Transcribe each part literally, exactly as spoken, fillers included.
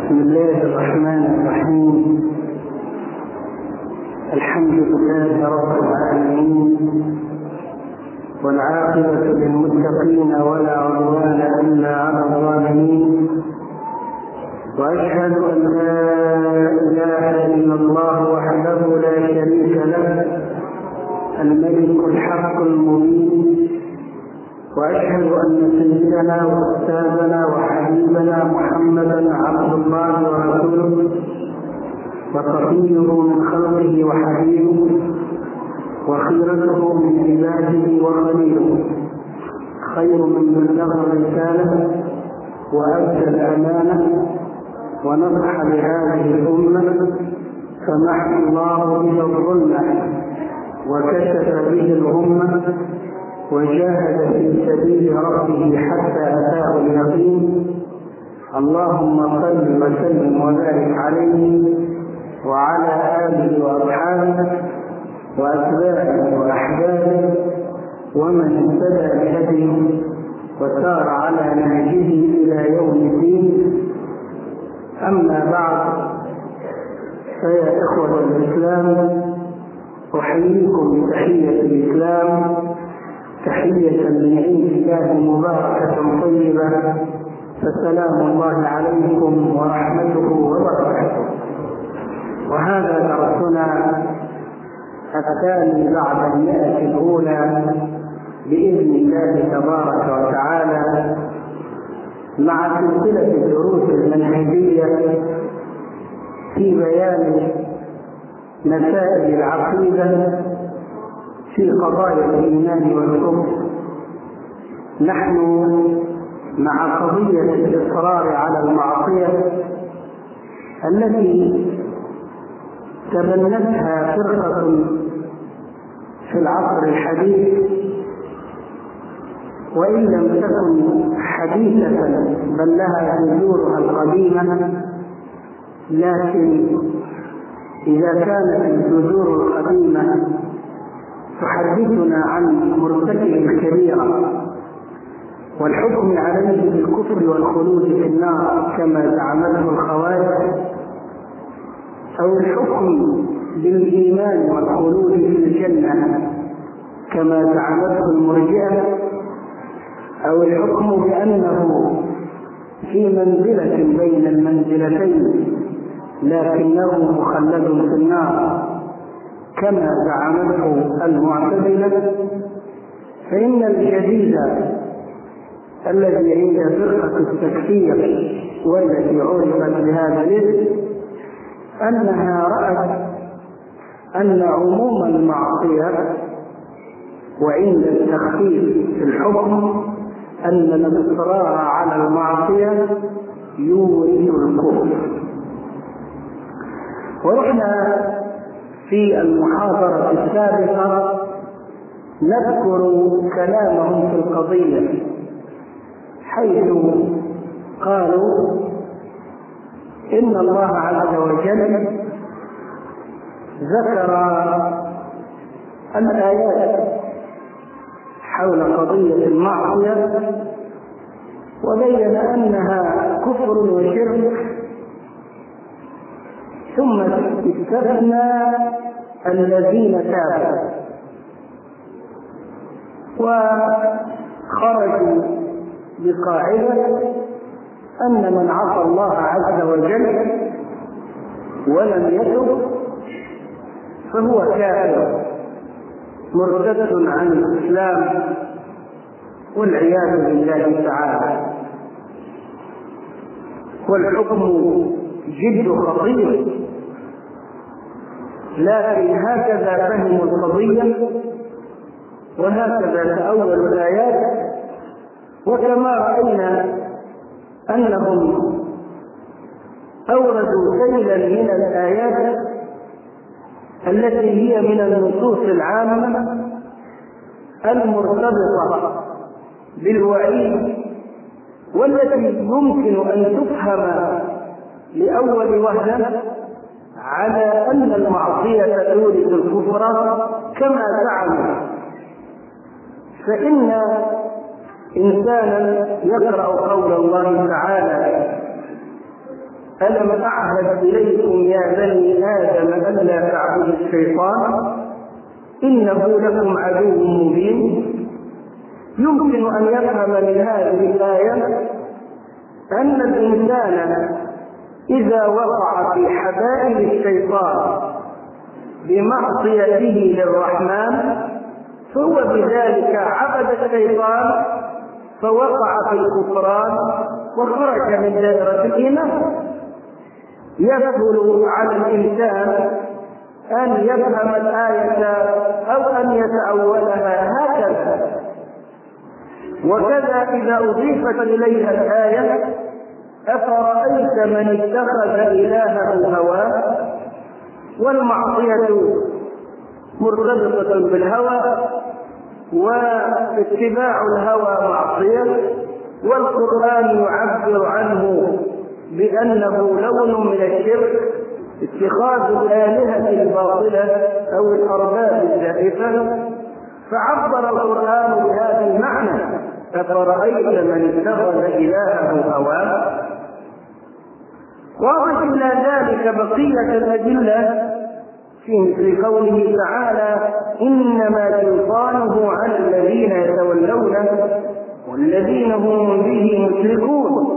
بسم الله الرحمن الرحيم. الحمد لله رب العالمين، والعاقبة للمتقين ولا عدوان إلا على الظالمين، وأشهد أن لا إله إلا الله وحده لا شريك له الملك الحق المبين، وأشهد أن سيدنا وأستاذنا وحبيبنا محمدا عبد الله ورسوله وصفيه من خلقه وحبيبه وخيرته من عباده وخليله، خير من بلغ الرسالة وأدى الأمانة ونصح لهذه الأمة، فمحى الله به الظلمة وكشف به الغمة، وجاهد في سبيل ربه حتى أتاه اليقين. اللهم صل وسلم وبارك عليه وعلى آله وأصحابه وأتباعه وأحبابه ومن اهتدى بهديه وسار على نهجه إلى يوم الدين. أما بعد، فيا إخوة الإسلام، أحييكم بتحية الإسلام، تحية من عند الله مباركة طيبة، فسلام الله عليكم ورحمته وبركاته. وهذا درسنا الثاني بعد المئة الأولى بإذن الله تبارك وتعالى، مع سلسلة الدروس المنهجية في بيان مسائل العقيدة في قضايا الإيمان والكفر. نحن مع قضية الإصرار على المعصية التي تبنتها فرقة في العصر الحديث، وإن لم تكن حديثة بل لها جذورها القديمة، لكن إذا كانت الجذور القديمة تحدثنا عن مرتكب الكبيرة والحكم عليه بالكفر والخلود في النار كما زعمته الخوارج، أو الحكم بالإيمان والخلود في الجنة كما زعمته المرجئة، أو الحكم بأنه في منزلة بين المنزلتين لكنه مخلد في النار كما زعمته المعتزلة. فإن الجديد الذي عند فرقة التكفير والتي عرفت بهذا الاسم أنها رأت أن عموم المعصية وعند التخفيف في الحكم أن الإصرار على المعصية يورث الكفر. ورحنا في المحاضرة السابقة نذكر كلامهم في القضية، حيث قالوا إن الله عز وجل ذكر الآيات حول قضية المعصية وبين أنها كفر وشرك، ثم استثنى الذين تابوا وخرجوا بقاعدة أن من عصى الله عز وجل ولم يتب فهو كافر مرتد عن الإسلام والعياذ بالله تعالى. والحكم جد خطير، لكن هكذا فهموا القضية وهكذا تأولوا الآيات. وكما رأينا أنهم أوردوا سيلا من الآيات التي هي من النصوص العامة المرتبطة بالوعيد، والتي يمكن أن تفهم لأول وهلة على أن المعصية تورث الكفر كما زعموا. فإن إنسانا يقرأ قول الله تعالى ألم أعهد إليكم يا بني آدم ألا تعبدوا الشيطان إنه لكم عدو مبين. يمكن أن يفهم من هذه الآية أن الإنسان إذا وقع في حبائل الشيطان بمعصيته للرحمن فهو بذلك عبد الشيطان فوقع في الكفران وخرج من دائرة الإيمان. يسهل على الإنسان أن يفهم الآية أو أن يتأولها هكذا. وكذا إذا أضيفت إليها الآية أفرأيت من اتخذ إلهه هواه، والمعصية مرتبطة بالهوى واتباع الهوى معصية، والقرآن يعبر عنه بأنه لون من الشرك اتخاذ الآلهة الباطلة أو الأرباب الزائفة، فعبر القرآن بهذا المعنى أفرأيت من اتخذ إلهه هواه. واضح إلى ذلك بقية الأدلة في مثل قوله تعالى إنما سلطانه على الذين يتولونه والذين هم به مشركون.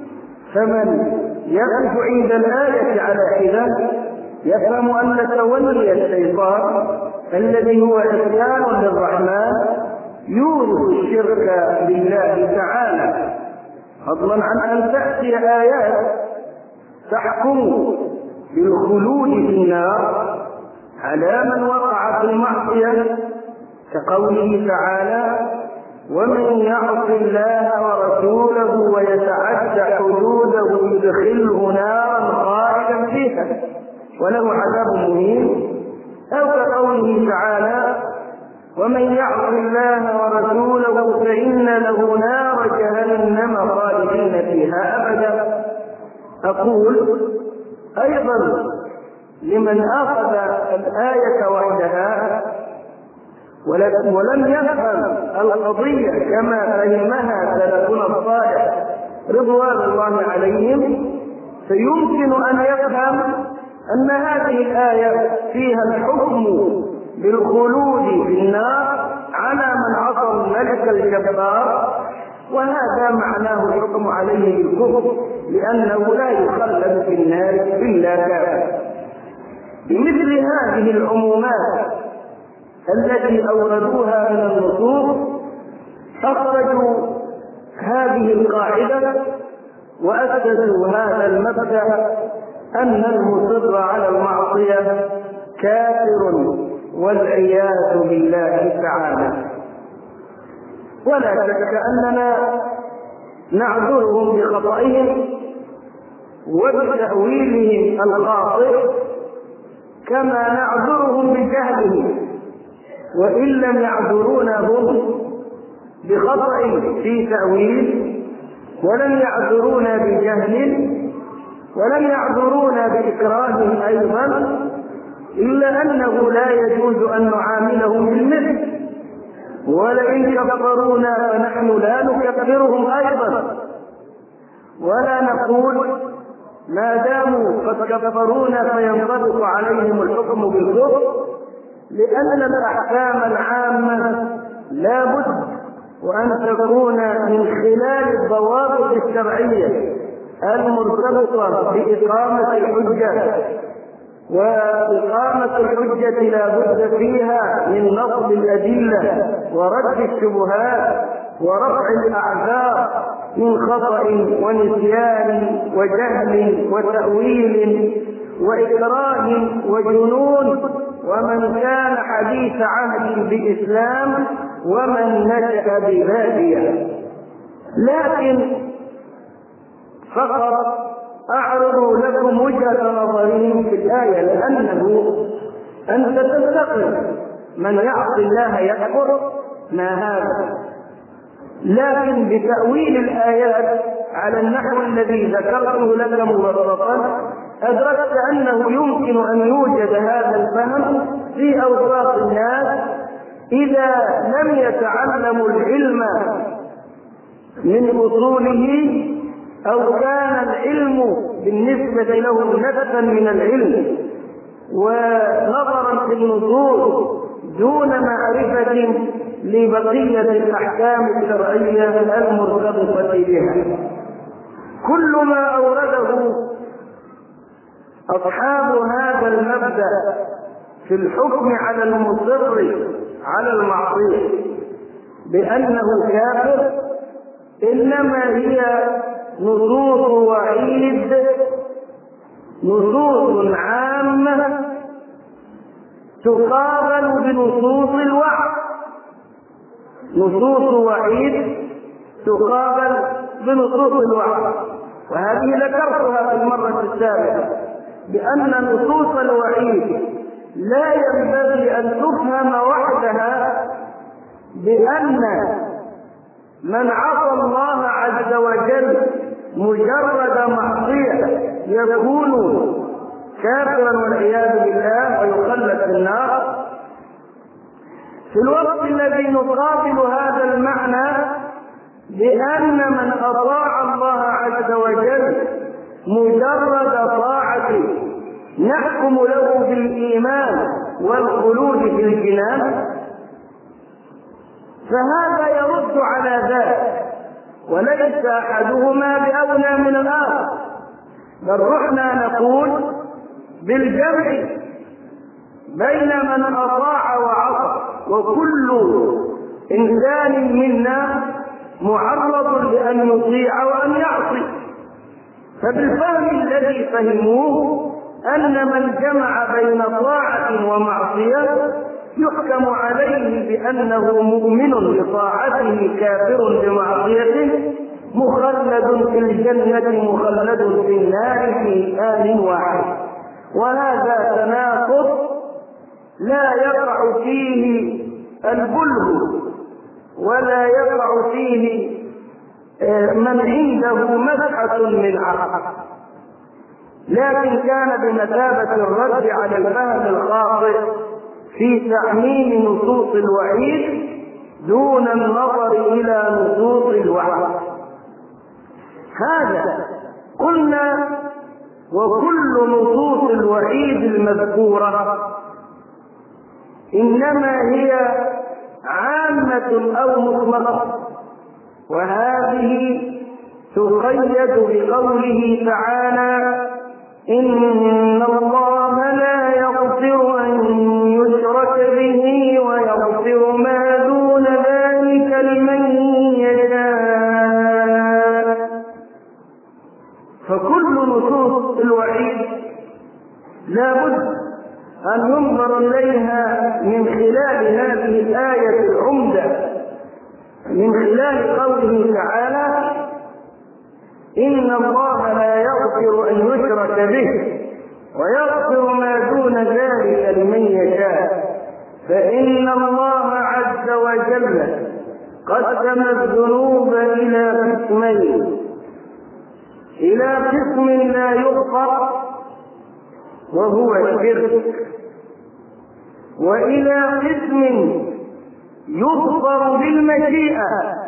فمن يقف عند الآية على حدة يفهم أن تولي الشيطان الذي هو عصيان للرحمن يورث الشرك بالله تعالى، فضلا عن أن تأتي آيات تحكم بالخلود في النار على من وقع في المعصية كقوله تعالى ومن يعص الله ورسوله ويتعدى حدوده يدخله نارا خالدا فيها وله عذاب مهين، أو كقوله تعالى ومن يعص الله ورسوله فإن له نار جهنم خالدين فيها أبدا. أقول أيضا لمن أخذ الآية وحدها ولم يفهم القضية كما فهمها سلفنا الصالح رضوان الله عليهم، فيمكن أن يفهم أن هذه الآية فيها الحكم بالخلود في النار على من عصى الملك الجبار، وهذا معناه الحكم عليه بالكفر لأنه لا يخلد في النار إلا كافر. بمثل هذه العمومات التي أوردوها من النصوص أخرجوا هذه القاعدة وأسسوا هذا المبدأ أن المصر على المعصية كافر والعياذ بالله تعالى. ولا شك أننا نعذرهم بخطئهم وبتأويلهم الخاطئ كما نعذرهم بجهلهم، وإن لم يعذرونا هم بخطأ في تأويل ولم يعذرونا بجهل ولم يعذرونا بإكراه أيضا، إلا أنه لا يجوز أن نعاملهم بالمثل، ولئن كفرونا فنحن لا نكفرهم أيضا، ولا نقول ما داموا قد كفرونا فينطبق عليهم الحكم بالكفر، لأن الأحكام العامة لا بد وأن تكون من خلال الضوابط الشرعية المرتبطة بإقامة الحجة، وإقامة الحجة لا بد فيها من نصب الأدلة ورد الشبهات ورفع الأعذار من خطأ ونسيان وجهل وتأويل وإكراه وجنون، ومن كان حديث عهد بإسلام ومن نشأ ببادية. لكن فقط أعرض لكم وجهة نظرهم في الآية، لأنه أنت تستقل من يعصي الله يكفر ما هذا، لكن بتأويل الآيات على النحو الذي ذكرته لك مبسطا أدركت أنه يمكن أن يوجد هذا الفهم في أوساط الناس إذا لم يتعلموا العلم من أصوله أو كان العلم بالنسبة له نفسا من العلم ونظرا في النصوص دون معرفة لبقية الأحكام الشرعية المرتبطة بها. كل ما أورده أصحاب هذا المبدأ في الحكم على المصر على المعصية بأنه كافر إنما هي نصوص وعيد، نصوص عامة تقابل بنصوص الوعد، نصوص وعيد تقابل بنصوص الوعد. وهذه ذكرتها في المرة السابقة بأن نصوص الوعيد لا ينبغي أن تفهم وحدها بأن من عصى الله عز وجل مجرد معصية يكون كافرا والعياذ بالله ويخلد في النار، في الوقت الذي نقابل هذا المعنى بأن من أطاع الله عز وجل مجرد طاعة نحكم له بالإيمان والخلود في الجنان، فهذا يرد على ذلك وليس أحدهما بأولى من الآخر، بل رحنا نقول بالجمع بين من أطاع وعصى، وكل إنسان منا معرض لأن يطيع وأن يعصي. فبالفهم الذي فهموه أن من جمع بين طاعة ومعصية يحكم عليه بأنه مؤمن بطاعته كافر بمعصيته مخلد في الجنة مخلد في النار في آن واحد. وهذا تناقض لا يقع فيه البلغ ولا يقع فيه من عنده مسحة من عقل، لكن كان بمثابة الرد على الفهم الخاطئ في تعميم نصوص الوعيد دون النظر إلى نصوص الوعد. هذا قلنا وكل نصوص الوعيد المذكورة إنما هي عامة أو مطلقة، وهذه تقيد بقوله تعالى: إن الله لا يغفر أن يشرك به ويغفر ما دون ذلك لمن يشاء. فكل نصوص الوعيد لا بد أن ينظر إليها من خلال هذه الآية العمدة، من خلال قوله تعالى: إن الله لا يغفر أن يشرك به ويغفر ما دون ذلك لمن يشاء. فإن الله عز وجل قسم الذنوب إلى قسمين: إلى قسم لا يغفر وهو الشرك، وإلى قسم يغفر بالمشيئة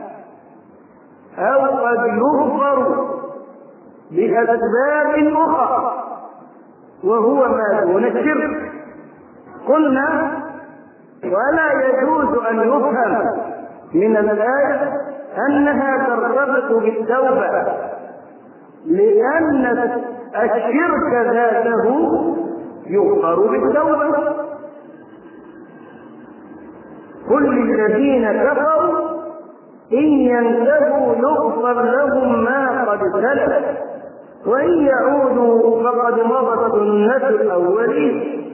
أو قد يغفر بأسباب أخرى وهو ما دون الشرك. قلنا ولا يجوز أن يفهم من الآية أنها ترتبط بالتوبة، لأن الشرك ذاته يغفر بالتوبة. قل للذين كفروا إن ينتهوا يغفر لهم ما قد سلف وإن يعودوا فقد مضت سنة الأولين.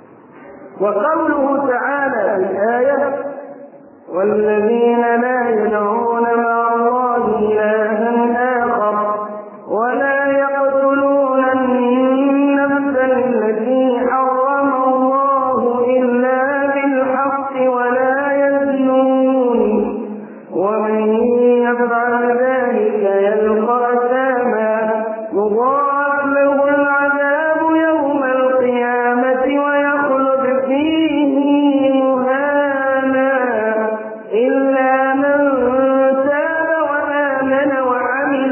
وقوله تعالى في الآية: والذين لا يدعون مع الله إلها آخر ولا يقتلون النفس التي حرم الله إلا بالحق ولا يزنون ومن يفعل ذلك يلقى أثاما يضاعف له العذاب يوم القيامة ويخلد فيه مهانا إلا من تاب وآمن وعمل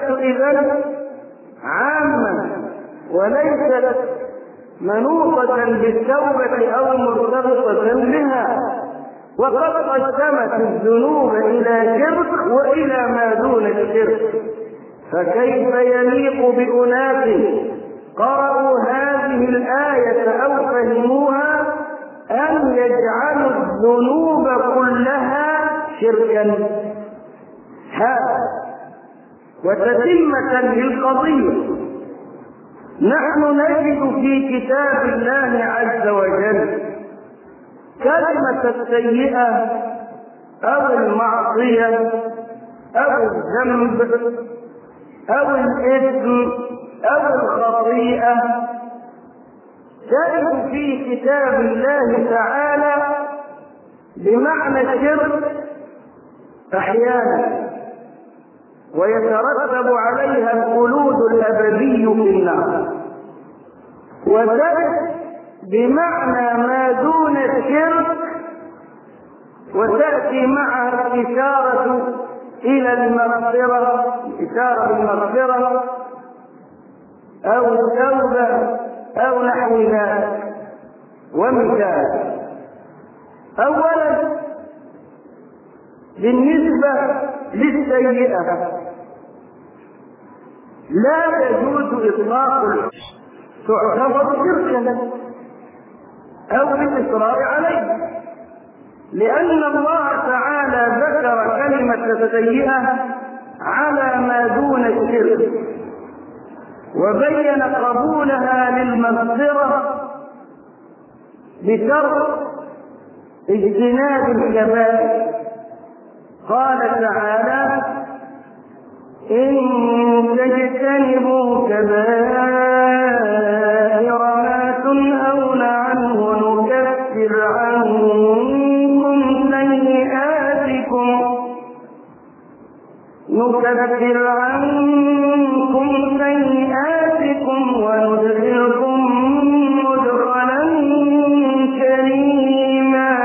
الآية إذن عامة وليست منوطة بالتوبة أو مرتبطة بها، وقد قسمت الذنوب إلى شرك وإلى ما دون الشرك، فكيف يليق بأناس قرأوا هذه الآية أو فهموها أن يجعلوا الذنوب كلها شركا؟ هذا وتتمة للقضية نحن نجد في كتاب الله عز وجل كلمة السيئة أو المعصية أو الذنب أو الإثم أو الخطيئة تجد في كتاب الله تعالى بمعنى الشرك أحيانا، ويترتب عليها الخلود الأبدي في النار، وتأتي بمعنى ما دون الشرك، وتأتي معها الإشارة إلى المغفرة، إشارة المغفرة أو التوبة أو نحو ذلك. ومثال أولا بالنسبة للسيئة لا يجوز إطلاق تعتبر شركا أو الإصرار عليه، لأن الله تعالى ذكر كلمة السيئة على ما دون الشرك، وبين قبولها للمغفرة بشرط اجتناب الكبائر. قال تعالى: إن تجتنبوا كبائر ما تنهون عنه نكفر عنكم سيئاتكم نكفر عنكم سيئاتكم وندخلكم مدخلا كريما.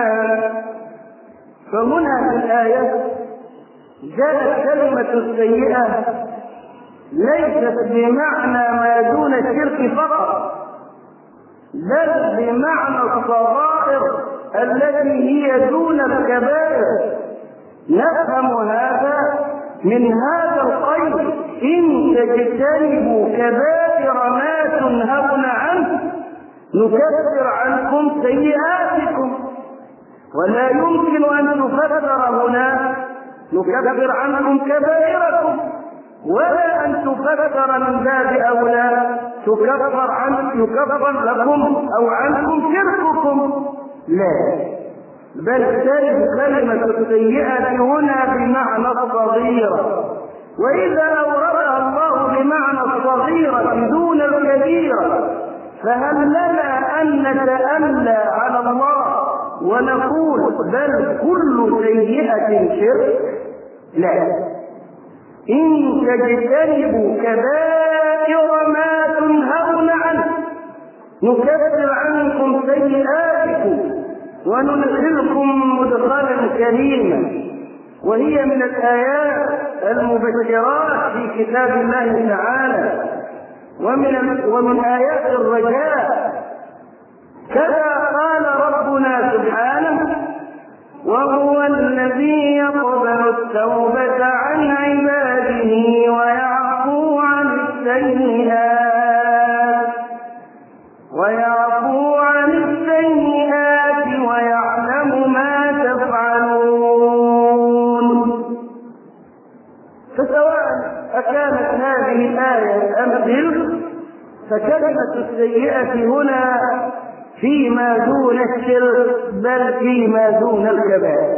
فهنا في الآية جاءت كلمة السيئة ليست بمعنى ما دون الشرك فقط، بل بمعنى الصغائر التي هي دون الكبائر. نفهم هذا من هذا القيد: إن تجتنبوا كبائر ما تنهون عنه نكفر عنكم سيئاتكم. ولا يمكن أن تفسر هنا نكفر عنكم كبائركم، ولا أن تفسر من باب أولى تكفر عنكم يكفر لكم أو عنكم شرككم، لا، بل تجد كلمة السيئة هنا بمعنى الصغيرة، وإذا أوردها الله بمعنى الصغيرة دون الكبيرة فهل لنا أن نتألى على الله ونقول بل كل سيئة شرك؟ لا. إن تجتنبوا كبائر ما تنهون عنه نكفر عنكم سيئاتكم وندخلكم مدخلا كريما. وهي من الآيات المبشرات في كتاب الله تعالى، ومن ومن آيات الرجاء. كذا قال ربنا سبحانه: وهو الذي يقبل التوبة عن عباده ويعفو عن السيئات ويعفو عن السيئات ويعلم ما تفعلون. فسواء أكانت هذه الآية أم تلك، فكلمة السيئة هنا فيما دون الشرك بل فيما دون الكبائر.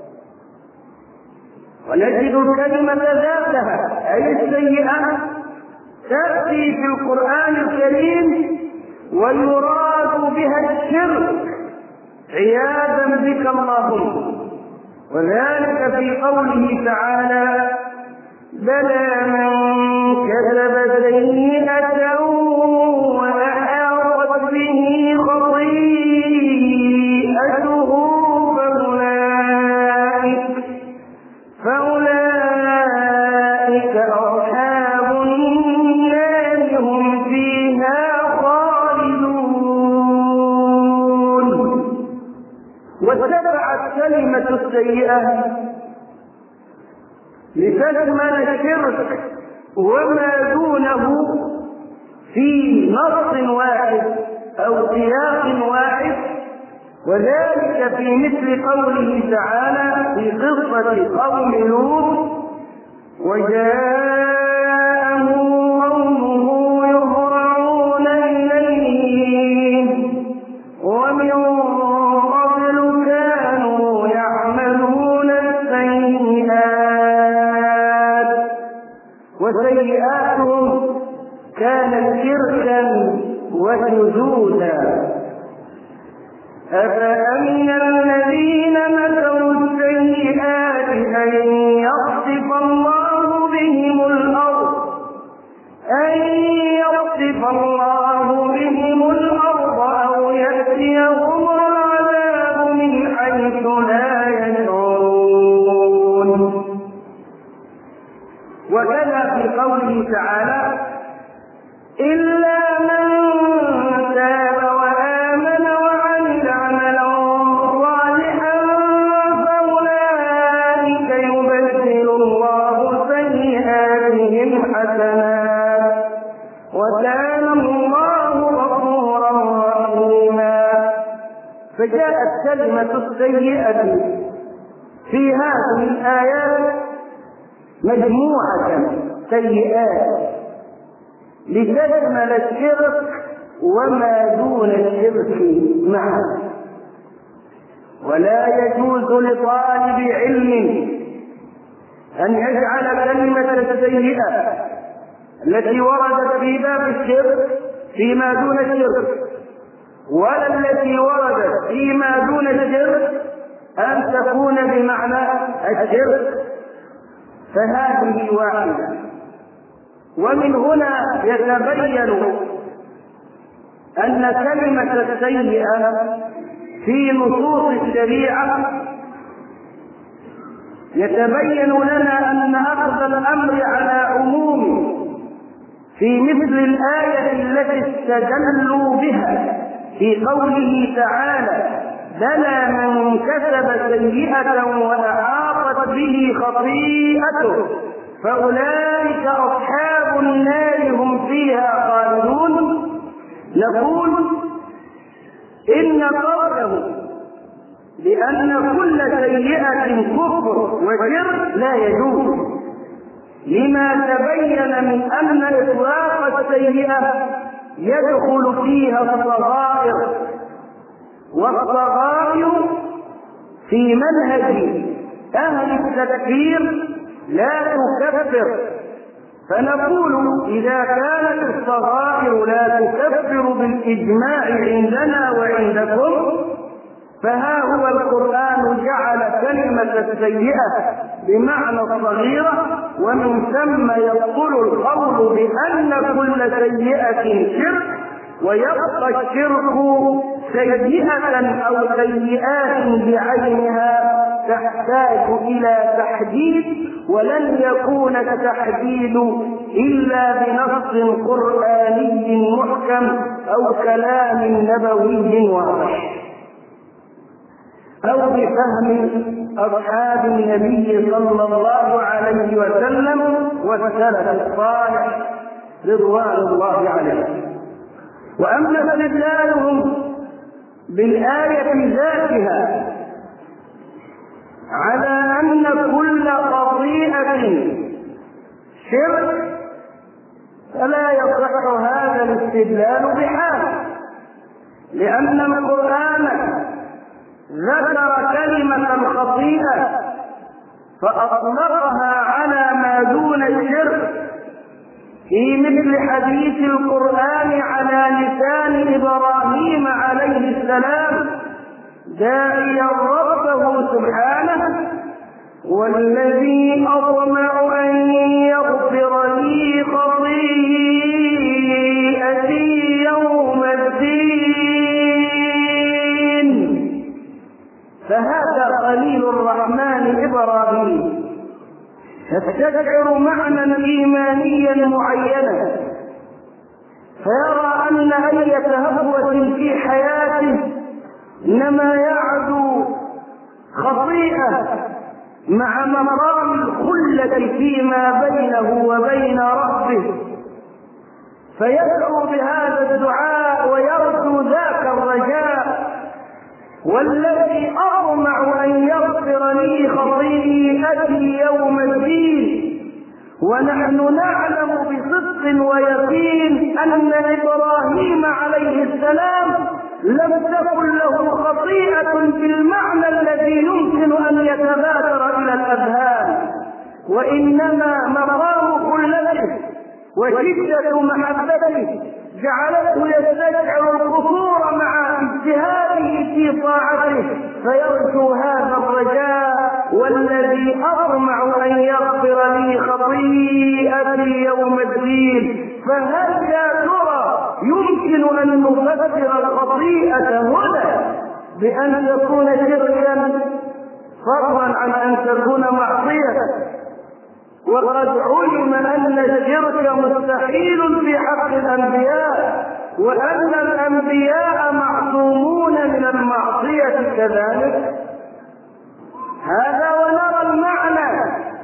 ونجد كلمة ذاتها أي السيئة تأتي في القرآن الكريم ويراد بها الشرك عياذا بك اللهم، وذلك في قوله تعالى: بلى من كسب سيئة وأحاطت به خطيئته فأولئك فأولئك أصحاب واتبعت كلمة السيئة لتشمل الشرك وما دونه في نص واحد أو سياق واحد، وذلك في مثل قوله تعالى في قصة قوم لوط: وجاءه قومه يهرعون إليه ومن قبل كانوا يعملون السيئات وسيئاتهم كانت شركا وشذوذا. أفأمن الذين مكروا السيئات أن يخسف الله بهم الأرض أن يخسف الله بهم الأرض أو يأتيهم العذاب من حيث لا يشعرون. وكذا في قوله تعالى: إلا من تاب وآمن وعمل عملا صالحا فأولئك يبدل الله سيئاتهم حسنات وكان الله غفورا رحيما. فجاءت كلمة السيئة في هذه الآيات مجموعة سيئات لتشمل الشرك وما دون الشرك معه. ولا يجوز لطالب علم أن يجعل كلمة السيئة التي وردت في باب الشرك فيما دون الشرك، ولا التي وردت فيما دون الشرك أن تكون بمعنى الشرك، فهذه واحدة. ومن هنا يتبين أن كلمة السيئة في نصوص الشريعة يتبين لنا أن أخذ الأمر على عمومه في مثل الآية التي استدلوا بها في قوله تعالى: بلى من كسب سيئة وأحاطت به خطيئته فأولئك أصحاب النار هم فيها خالدون. نقول إن قوله بأن كل سيئة كفر وشرك لا يجوز، لما تبين من أن إطلاق السيئة يدخل فيها الصغائر، والصغائر في منهج أهل التكفير لا تكفر. فنقول إذا كانت الصغائر لا تكفر بالإجماع عندنا وعندكم، فها هو القرآن جعل كلمة السيئة بمعنى الصغيرة، ومن ثم يقول القول بأن كل سيئة شرك، ويبقى الشرك سيئة أو سيئات بعينها تحتاج إلى تحديد، ولن يكون التحديد إلا بنص قرآني محكم أو كلام نبوي واضح أو بفهم أصحاب النبي صلى الله عليه وسلم والسلف الصالح رضوان الله عليهم. وأما استدلالهم بالآية ذاتها على أن كل خطيئة شرك فلا يصح هذا الاستدلال بحال، لأن القرآن ذكر كلمة الخطيئة فأطلقها على ما دون الشرك في مثل حديث القرآن على لسان إبراهيم عليه السلام داعيا ربه سبحانه: والذي أطمع أن يغفر لي خطيئتي يوم الدين. فهذا خليل الرحمن إبراهيم يستشعر معنى إيمانيا معينا، فيرى أن أية هفوة في حياته إنما يعدو خطيئة مع مقام الخلة فيما بينه وبين ربه، فيدعو بهذا الدعاء ويرجو ذاك الرجاء: والذي أطمع أن يغفر لي خطيئتي يوم الدين. ونحن نعلم بصدق ويقين أن إبراهيم عليه السلام لم تكن له خطيئة بالمعنى الذي يمكن أن يتبادر إلى الأذهان، وإنما مقام خلته وشدة محبته جعلته يستشعر القصور مع اجتهاده في طاعته، فيرجو هذا الرجاء: والذي أطمع أن يغفر لي خطيئتي يوم الدين. فهل يا ترى يمكن أن نفسر الخطيئة هنا بأن تكون شركا فضلا عن أن تكون معصية؟ وقد علم أن الشرك مستحيل في حق الأنبياء، وأن الأنبياء معصومون من المعصية كذلك. هذا ونرى المعنى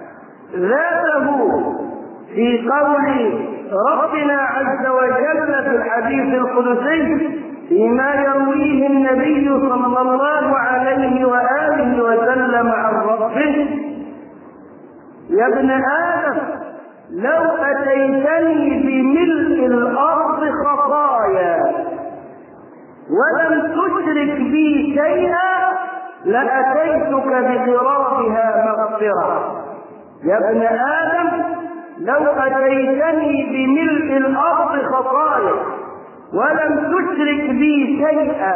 ذاته في قول ربنا عز وجل في الحديث القدسي فيما يرويه النبي صلى الله عليه وآله وسلم عن ربه: يا ابن آدم لو أتيتني بملء الأرض خطايا ولم تشرك بي شيئا لأتيتك بقرابها مغفرة. يا ابن آدم لو أتيتني بملء الأرض خطايا ولم تشرك بي شيئا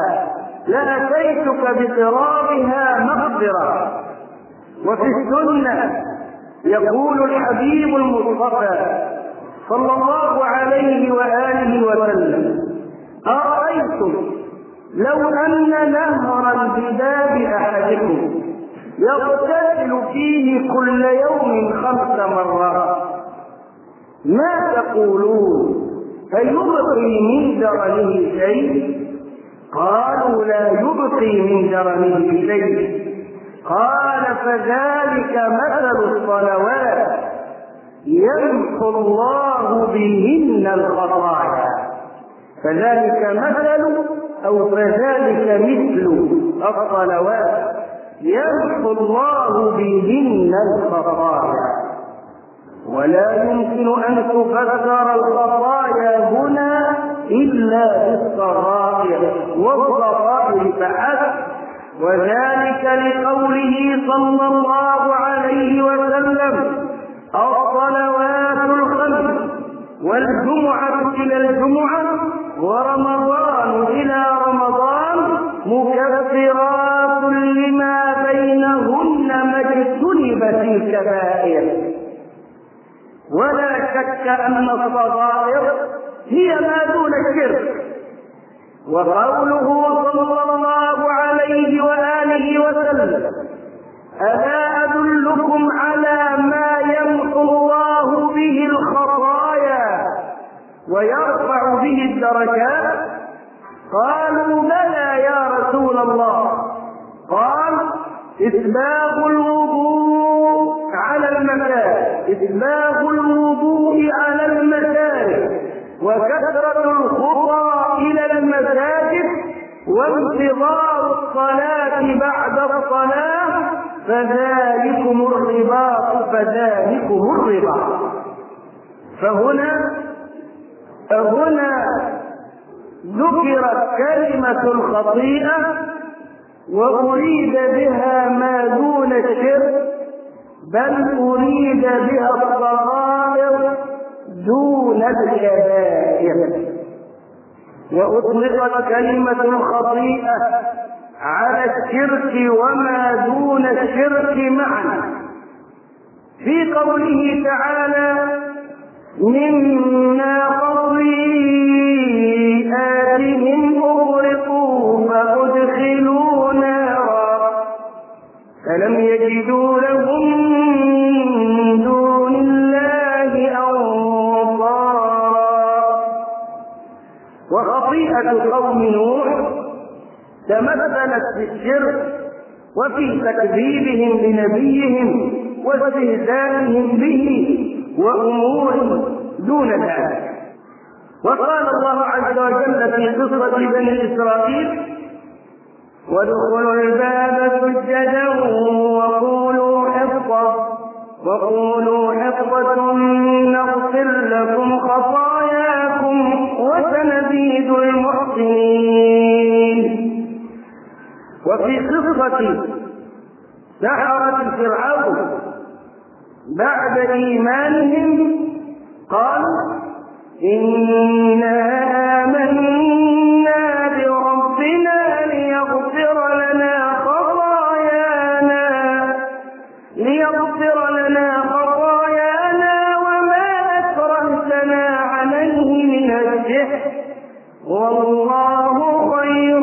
لأتيتك بقرابها مغفرة. وفي السنة يقول الحبيب المصطفى صلى الله عليه وآله وسلم: أرأيتم لو أن نهرا بباب أحدكم يغتسل فيه كل يوم خمس مرات ما تقولون؟ فيبقي من درنه شيء؟ قالوا: لا يبقي من درنه شيء. قال: فذلك مثل الصلوات يمحو الله بهن الخطايا. فذلك مثل أو فذلك مثل الصلوات يمحو الله بهن الخطايا. ولا يمكن أن تفسر الخطايا هنا إلا بالصغائر والصغائر فحسب، وذلك لقوله صلى الله عليه وسلم: الصلوات الخمس والجمعة إلى الجمعة ورمضان إلى رمضان مكفرات لما بينهن ما اجتنبت الكبائر. ولا شك أن الصغائر هي ما دون الشرك. وقوله صلى الله عليه وآله وسلم: ألا أدلكم على ما يمحو الله به الخطايا ويرفع به الدرجات؟ قالوا: بلى يا رسول الله. قال: إسباغ الوضوء على المكاره إسباغ الوضوء على المكاره وكثرة الخطى إلى المساجد وانتظار الصلاة بعد الصلاة فذلكم الرباط فذلكم الرباط. فهنا هنا ذكرت كلمة الخطيئة وأريد بها ما دون الشرك، بل أريد بها الصغائر دون الكبائر. وأطلقت كلمة الخطيئة على الشرك وما دون الشرك معا في قوله تعالى: مما خطيئاتهم أغرقوا فأدخلوا نارا فلم يجدوا لهم من دون الله أنصارا. وخطيئة قوم نوح تمثلت في الشرك وفي تكذيبهم لنبيهم واستهزائهم به وأمور دون ذلك. وقال الله عز وجل في قصة بني إسرائيل: وادخلوا الباب سجدا وقولوا حطة وقولوا حطة نغفر لكم خطاياكم وسنزيد المحسنين. وفي قصة سحرة فرعون بعد إيمانهم قالوا: إنا آمنا بربنا ليغفر لنا خطايانا ليغفر لنا خطايانا وما أكرهتنا عليه من السحر والله خير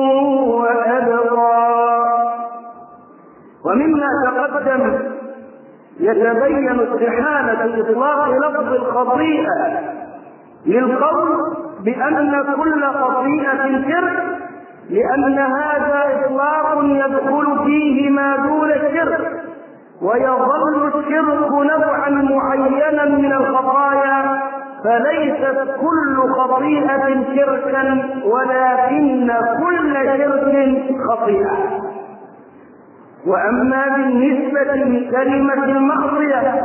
وأبقى. ومما تقدم يتبين استحالة إطلاق لفظ الخطيئة للقول بأن كل خطيئة شرك، لأن هذا إطلاق يدخل فيه ما دون الشرك، ويظل الشرك نوعا معينا من الخطايا، فليست كل خطيئة شركا ولكن كل شرك خطيئة. وأما بالنسبة لكلمة المعصية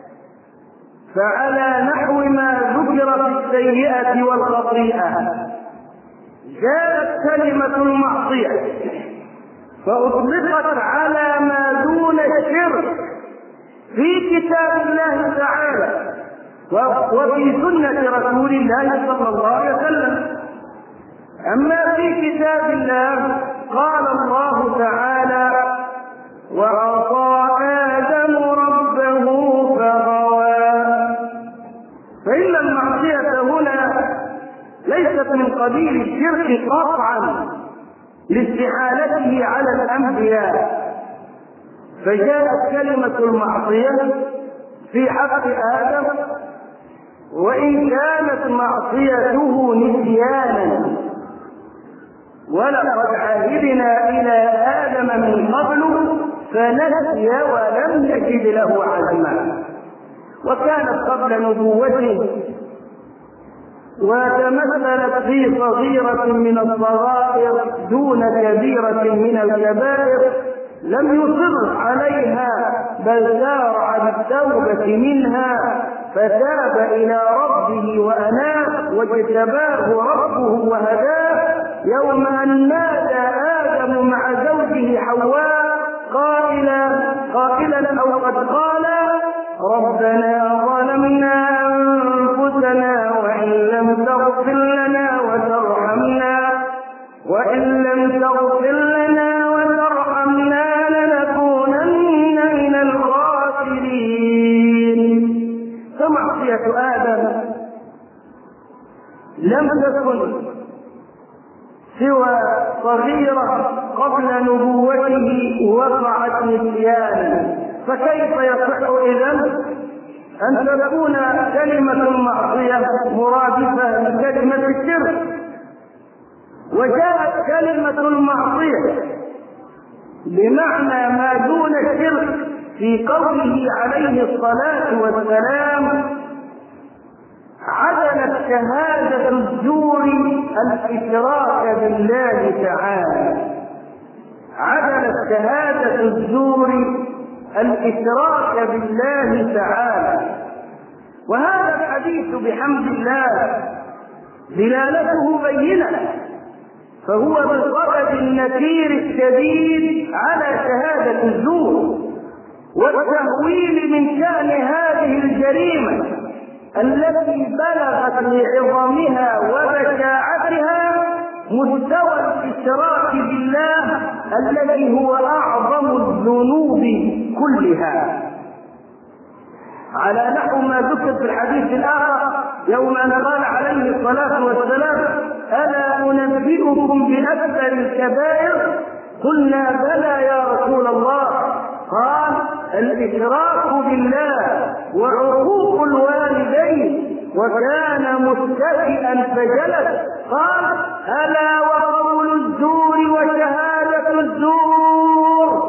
فعلى نحو ما ذكر في السيئة والخطيئة جاءت كلمة المعصية فأطلقت على ما دون الشرك في كتاب الله تعالى وفي سنة رسول الله صلى الله عليه وسلم. أما في كتاب الله قال الله تعالى: وعصى آدم ربه فغوى. فإن المعصية هنا ليست من قبيل الشرك قطعا لاستحالته على الأنبياء، فجاءت كلمة المعصية في حق آدم وإن كانت معصيته نسيانا، ولقد عهدنا إلى آدم من قبل فنسي ولم نجد له عزما. وكانت قبل نبوته وتمثلت في صغيرة من الصغائر دون كبيرة من الكبائر لم يصر عليها بل سارع بالتوبة منها، فتاب إلى ربه وأناب واجتباه ربه وهداه يوم أن نادى آدم مع زوجه حواء قائلا قائلا أو قد قال: ربنا ظلمنا أنفسنا وإن لم تغفر لنا وترحمنا وإن لم تغفر لنا وترحمنا لنكونن من الخاسرين. فمعصية آدم لم تكن سوى صغيرة قبل نبوته وقعت نسيانا، فكيف يصح إذن أن تكون كلمة المعصية مرادفة لكلمة الشرك؟ وجاءت كلمة المعصية بمعنى ما دون الشرك في قوله عليه الصلاة والسلام: عدلت شهادة الزور الإشراك بالله تعالى. عدلت شهادة الزور الإشراك بالله تعالى. وهذا الحديث بحمد الله دلالته بينة، فهو بالغضب النكير الشديد على شهادة الزور والتهويل من شأن هذه الجريمة التي بلغت لعظمها وبشاعتها مستوى الإشراك بالله الذي هو أعظم الذنوب كلها، على نحو ما ذكر في الحديث الآخر يوم أن قال عليه الصلاة والسلام: ألا أنبئكم بأكبر الكبائر؟ قلنا: بلى يا رسول الله. قال: الإشراك بالله وعقوق الوالدين. وكان متكئا فجلس قال: ألا وقول الزور وشهادة الزور.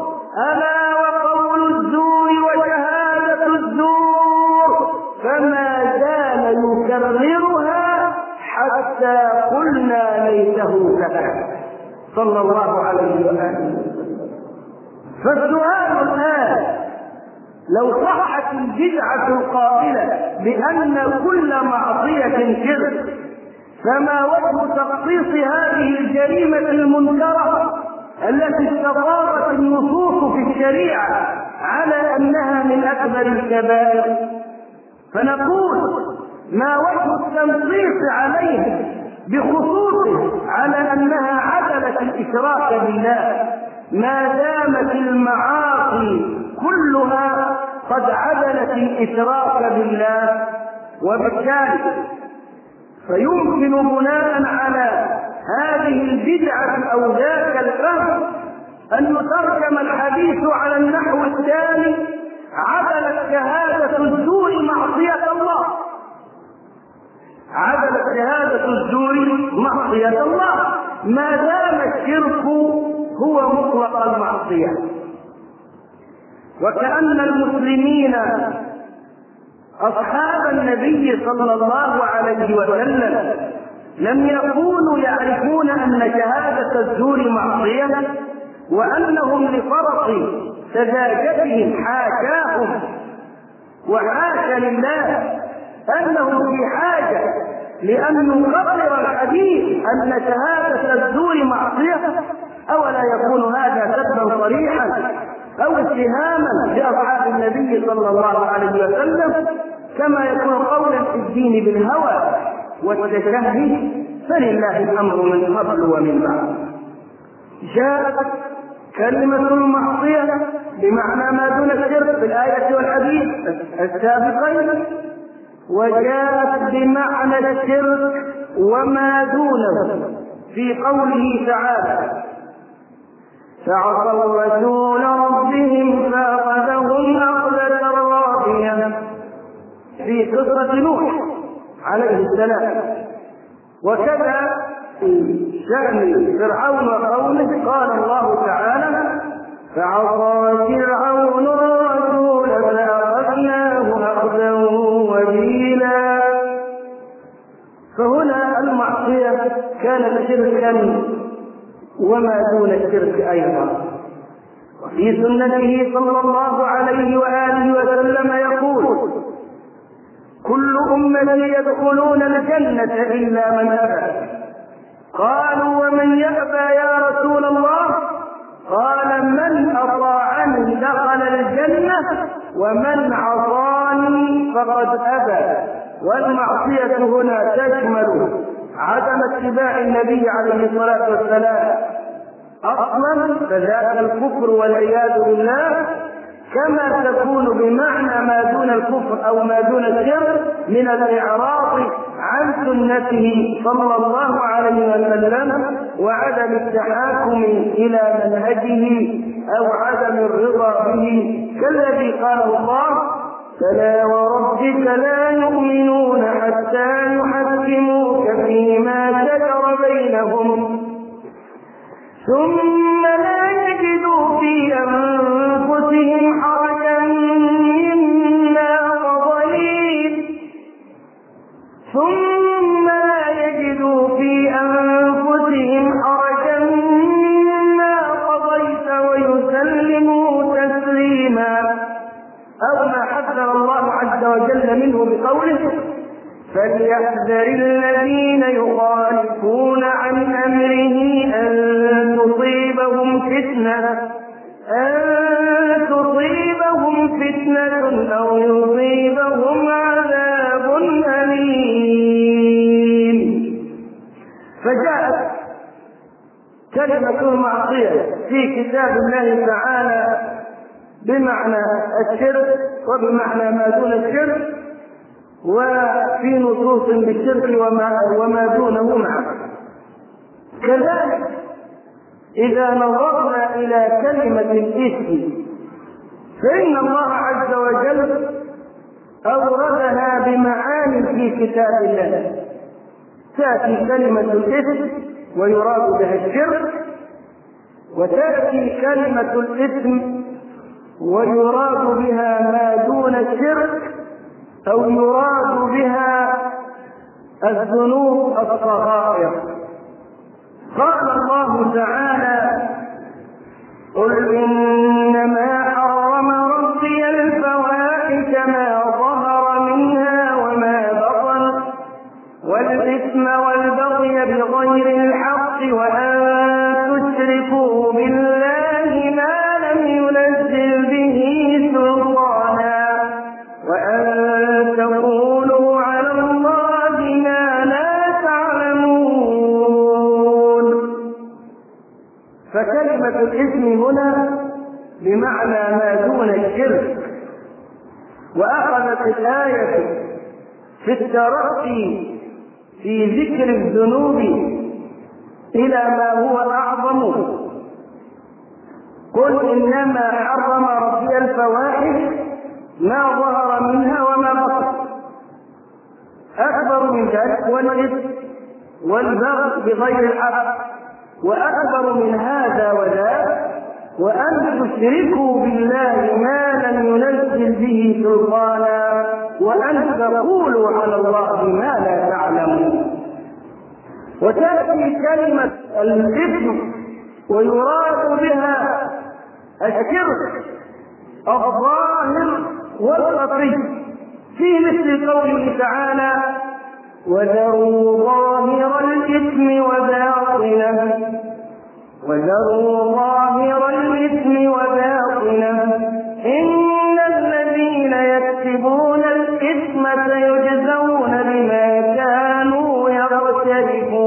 صلى الله عليه وآله وسلم. فالسؤال الآن: لو صحت البدعة القائلة بأن كل معصية شرك، فما وجه تخصيص هذه الجريمة المنكرة التي استقامت النصوص في الشريعة على أنها من أكبر الكبائر؟ فنقول: ما وجه التنصيص عليها بخصوصه على أنها عدلت الإشراك بالله، ما دامت المعاصي كلها قد عدلت الإشراك بالله؟ وبالتالي فيمكن بناء على هذه البدعة أو ذاك الفهم أن يترجم الحديث على النحو التالي: عدلت شهادة الزور معصية الله، عدلت شهادة الزور معصية الله ما دام الشرك هو مطلق المعصية. وكأن المسلمين أصحاب النبي صلى الله عليه وسلم لم يكونوا يعرفون أن شهادة الزور معصية، وأنهم لفرط سذاجتهم حاشاهم وحاشا لله أنهم في حاجة لأن نقرر الحديث أن شهادة الزور معصية. أولا يكون هذا سببا صريحا أو اتهاما لأصحاب النبي صلى الله عليه وسلم، كما يكون قولا في الدين بالهوى والتشهي، فلله الأمر من قبل ومن بعد. جاءت كلمة المعصية بمعنى ما دون الشرك في الآية والحديث السابقين، وجاءت بمعنى الشرك وما دونه في قوله تعالى: فعصوا رسول ربهم فأخذهم أخذة رابية في قصة نوح عليه السلام. وكذا في شأن فرعون وقومه قال الله تعالى: فعصى فرعون الرسول فأخذناه أخذا وبيلا. فهنا المعصية كانت شركا وما دون الشرك أيضا. وفي سنته صلى الله عليه وآله وسلم يقول: كل أمتي يدخلون الجنة إلا من أبى. قالوا: ومن يأبى يا رسول الله؟ قال: من أطاعني دخل الجنة ومن عصاني فقد أبى. والمعصية هنا تشمل عدم اتباع النبي عليه الصلاة والسلام أصلا، فذاك الكفر والعياذ بالله، كما تكون بمعنى ما دون الكفر أو ما دون الشرك من الإعراض عن سنته صلى الله عليه وسلم وعدم التحاكم إلى منهجه أو عدم الرضا به، كالذي قاله الله: فلا وربك لا يؤمنون حتى يحكموك فيما شجر بينهم ثم لا يجدوا في أنفسهم حرجا مما قضيت ثم لا يجدوا في أنفسهم حرجا مما قضيت ويسلموا تسليما. أو ما حذر الله عز وجل منه بقوله: فليحذر الذين يخالفون عن أمره أن تصيبهم فتنة أن تصيبهم فتنة أو يصيبهم عذاب أليم. فجاءت كلمة المعصية في كتاب الله تعالى بمعنى الشرك وبمعنى ما دون الشرك، وفي نصوص بالشرك وما, وما دونه معه. كذلك إذا نظرنا إلى كلمة الإثم فإن الله عز وجل أوردها بمعاني في كتاب الله. تأتي كلمة الإثم ويراد بها الشرك، وتأتي كلمة الإثم ويراد بها ما دون الشرك أو يراد بها الذنوب الصغائر. قال الله تعالى: قل إنما حرم ربي الفواحش ما ظهر منها وما بطن والإثم والبغي بغير الحق وأن تشركوا بالله ما لم ينزل به سلطانا وأن تقولوا على الله ما لا تعلمون. فكلمة الإثم هنا بمعنى ما دون الشرك، وأخذت الآية في الترقي في ذكر الذنوب إلى ما هو أعظم. قل إنما حرم ربي الفواحش ما ظهر منها وما بطن، أكبر من ذلك والإثم والبغي بغير الحق، وأكبر من هذا وذاك وأن تشركوا بالله ما لم ينزل به سلطانا وأن تقولوا على الله ما لا تعلمون. وتأتي كلمة الإثم ويراد بها الشرك الظاهر والخفي، في مثل قوله تعالى: وذروا ظاهر الإثم وباطنه وذروا ظاهر الإثم وباطنه إن الذين يكسبون الإثم سيجزون بما كانوا يرتكبون.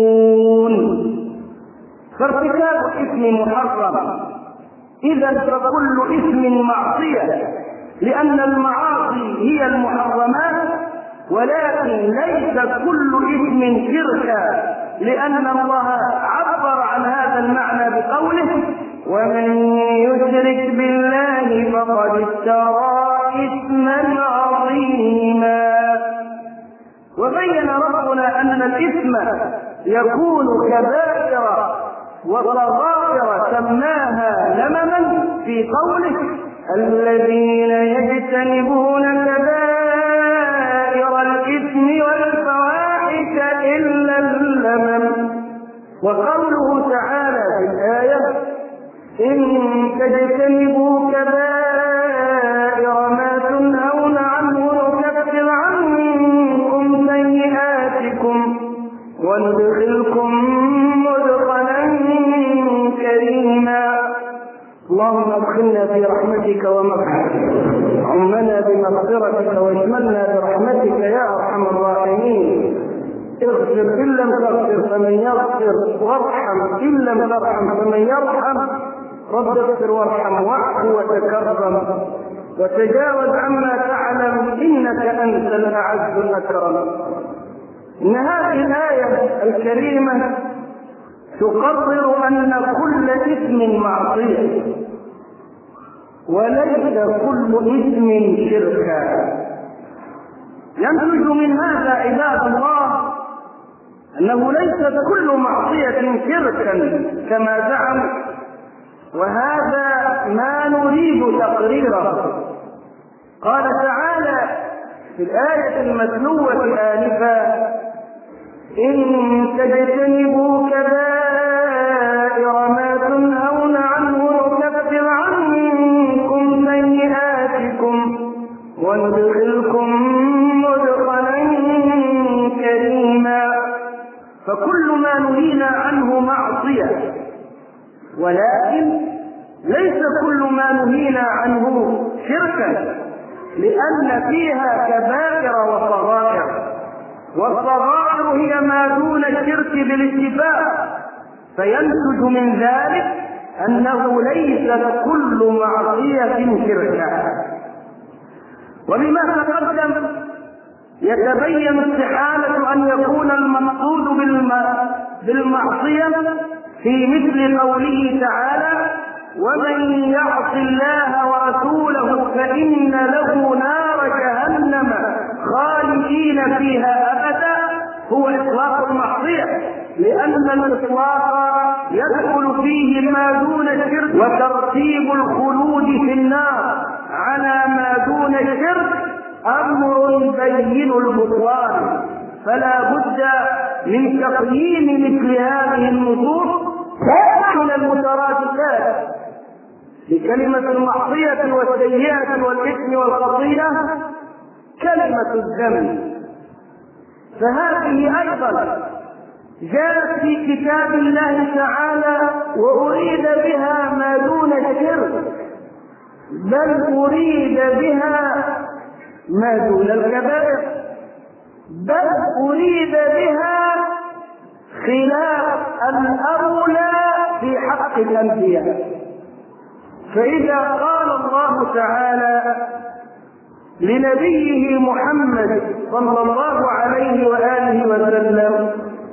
فارتكاب الإثم محرم، إذا فكل إثم معصية، لأن المعاصي هي المحرمات، ولكن ليس كل إثم شركا، لأن الله عبر عن هذا المعنى بقوله: ومن يشرك بالله فقد افترى إثما عظيما. وبين ربنا أن الإثم يكون كبائر وصغائر سماها لمما في قوله: الذين يجتنبون كبائر الإثم والفواحش إلا اللمم. وقوله تعالى في الآية: إن تجتنبوا كبائر ما تنهون عنه نكفر عنكم سيئاتكم وندخلكم مدخلا كريما. اللهم ادخلنا في رحمتك ومغفرتك، عمنا بمغفرتك واشملنا برحمتك يا ارحم الراحمين. اغفر ان لم تغفر فمن يغفر، وارحم ان لم ترحم فمن يرحم. رب اغفر وارحم واعفو وتكرم وتجاوز عما تعلم انك انت الاعز الاكرم. ان هذه الايه الكريمه تقرر ان كل اثم معصيه، وليس كل اثم شركا. ينتج من هذا عباد الله انه ليس كل معصيه شركا كما زعم، وهذا ما نريد تقريره. قال تعالى في الآية المتلوة آنفا: إن تجتنبوا كبائر ما تنهون عنه نكفر عنكم سيئاتكم وندخلكم مدخلا كريما. فكل ما نهينا عنه معصية، ولكن ليس كل ما نهينا عنه شركا، لأن فيها كبائر وصغائر، والصغائر هي ما دون الشرك بالاتفاق، فينتج من ذلك أنه ليس كل معصية شركا. وبما تقدم يتبين استحالة أن يكون المقصود بالمعصية في مثل قوله تعالى: ومن يعص الله ورسوله فإن له نار جهنم خالدين فيها أبدا، هو إطلاق المعصية، لأن الإطلاق يدخل فيه ما دون الشرك، وترتيب الخلود في النار على ما دون الشرك أمر بين البطلان. فلا بد من تقييم مثل هذه النصوص من المترادفات لكلمة المعصية والسيئة والإثم والخطيئة كلمة الذنب. فهذه أيضا جاءت في كتاب الله تعالى وأريد بها ما دون الشرك، بل أريد بها ما دون الكبائر، بل أريد بها خلاف الأولى في حق الأنبياء. فإذا قال الله تعالى لنبيه محمد صلى الله عليه وآله وسلم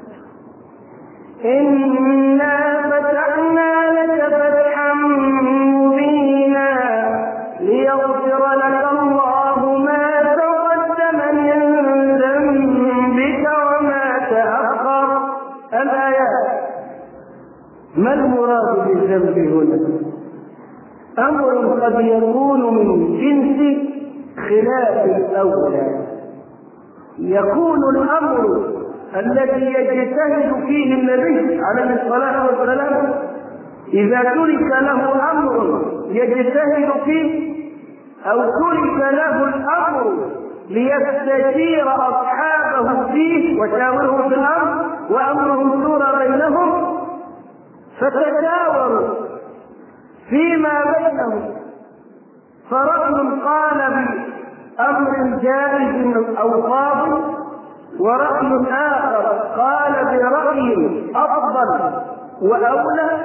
إنا فتحنا لك فتحا مبينا ليغفر لك الله ما تقدم من ذنبك وما تأخر. الآيات. ما المراد بالذنب هنا؟ أمر قد يكون من جنس خلاف الأولى، يكون الأمر الذي يجتهد فيه النبي عليه الصلاة والسلام إذا ترك له أمر يجتهد فيه أو ترك له الأمر ليستشير أصحابه فيه وشاورهم في الأمر وأمرهم شورى بينهم فتشاوروا فيما بينهم، فرجل قال بأمر جائز أو فاضل ورأي آخر قال برأي أفضل وأولى،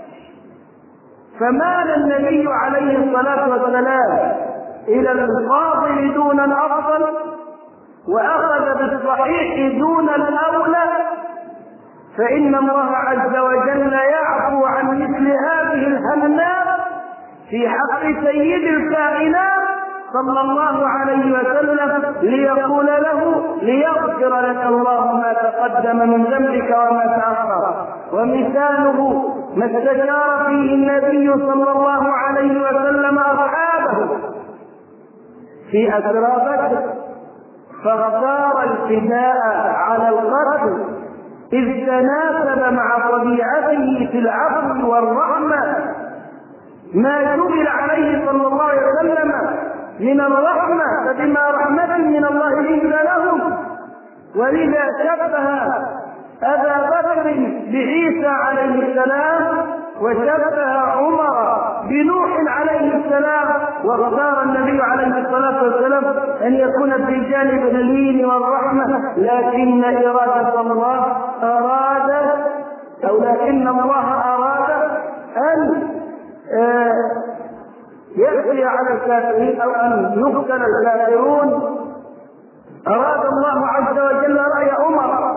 فمال النبي عليه الصلاة والسلام إلى الفاضل دون الأفضل وأخذ بالصحيح دون الأولى، فإن الله عز وجل يعفو عن مثل هذه الهمات في حق سيد الكائنات صلى الله عليه وسلم ليقول له ليغفر لك الله ما تقدم من ذنبك وما تأخر. ومثاله ما استشار فيه النبي صلى الله عليه وسلم أصحابه في أسرى بدر فاختار الفداء على القتل إذ تناسب مع طبيعته في العفو والرحمة ما جبل عليه صلى الله عليه وسلم من الرحمة، فبما رحمة من الله لنت لهم. ولذا شبه أبا بكر بعيسى عليه السلام وشبه عمر بنوح عليه السلام، واختار النبي عليه الصلاة والسلام أن يكون في جانب اللين والرحمة، لكن إرادة الله أراد أو لكن الله أراد أن آه يأتي على الكافرين أو أن يقتل الكافرون. أراد الله عز وجل رأي عمر،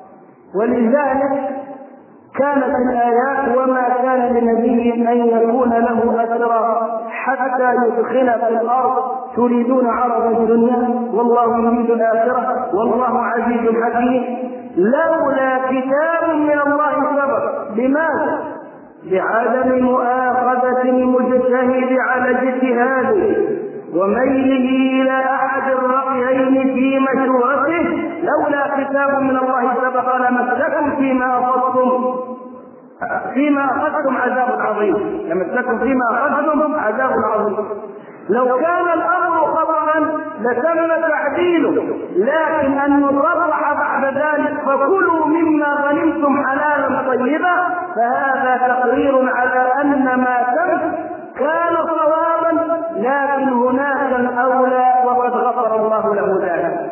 ولذلك كانت الآيات وما كان لنبي أن يكون له أسرى حتى يدخل في الأرض تريدون عرض الدنيا والله يريد الآخرة والله عزيز حكيم، لولا كتاب من الله سبق. لماذا؟ بعدم مؤاخذة المجتهد على اجتهاده وميله إلى أحد الرأيين في مشورته، لولا كتاب من الله سبق لمسكم فيما أخذتم فيما أخذتم عذاب عظيم لمسكم فيما أخذتم عذاب عظيم. لو كان الأمر خطأ لتم تعديله، لكن أن يصرح بعد ذلك فكلوا مما غنمتم حلالا طيبا، فهذا تقرير على أن ما تم كان صوابا، لكن هناك الأولى وقد غفر الله له ذلك.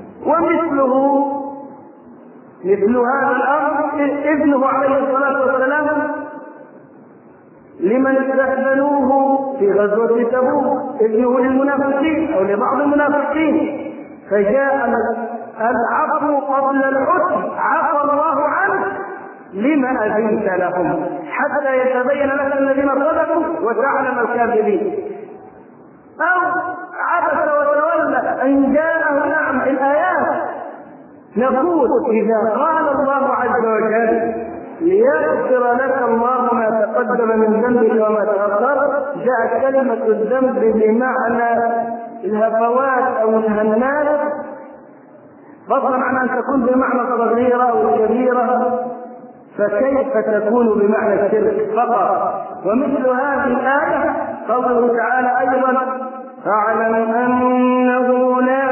ومثله مثل هذا الأمر ابنه عليه الصلاة والسلام لمن استأذنوه في غزوة تبوك، ابنه للمنافقين أو لبعض المنافقين، فجاء العفو قبل العتب عفى الله عنه لما أذنت لهم حتى يتبين لك الذين صدقوا وتعلم الكاذبين. أو عبس وتولى أن جاءه نعم الآيات. نقول إذا قال الله عز وجل ليغفر لك الله ما تقدم من ذنبك وما تأخر، جاءت كلمة الذنب بمعنى الهفوات أو الهنات فضلا عن أن تكون بمعنى صغيرة أو كبيرة، فكيف تكون بمعنى الشرك فقط؟ ومثل هذه الآية قوله تعالى أيضا: فاعلم أنه لا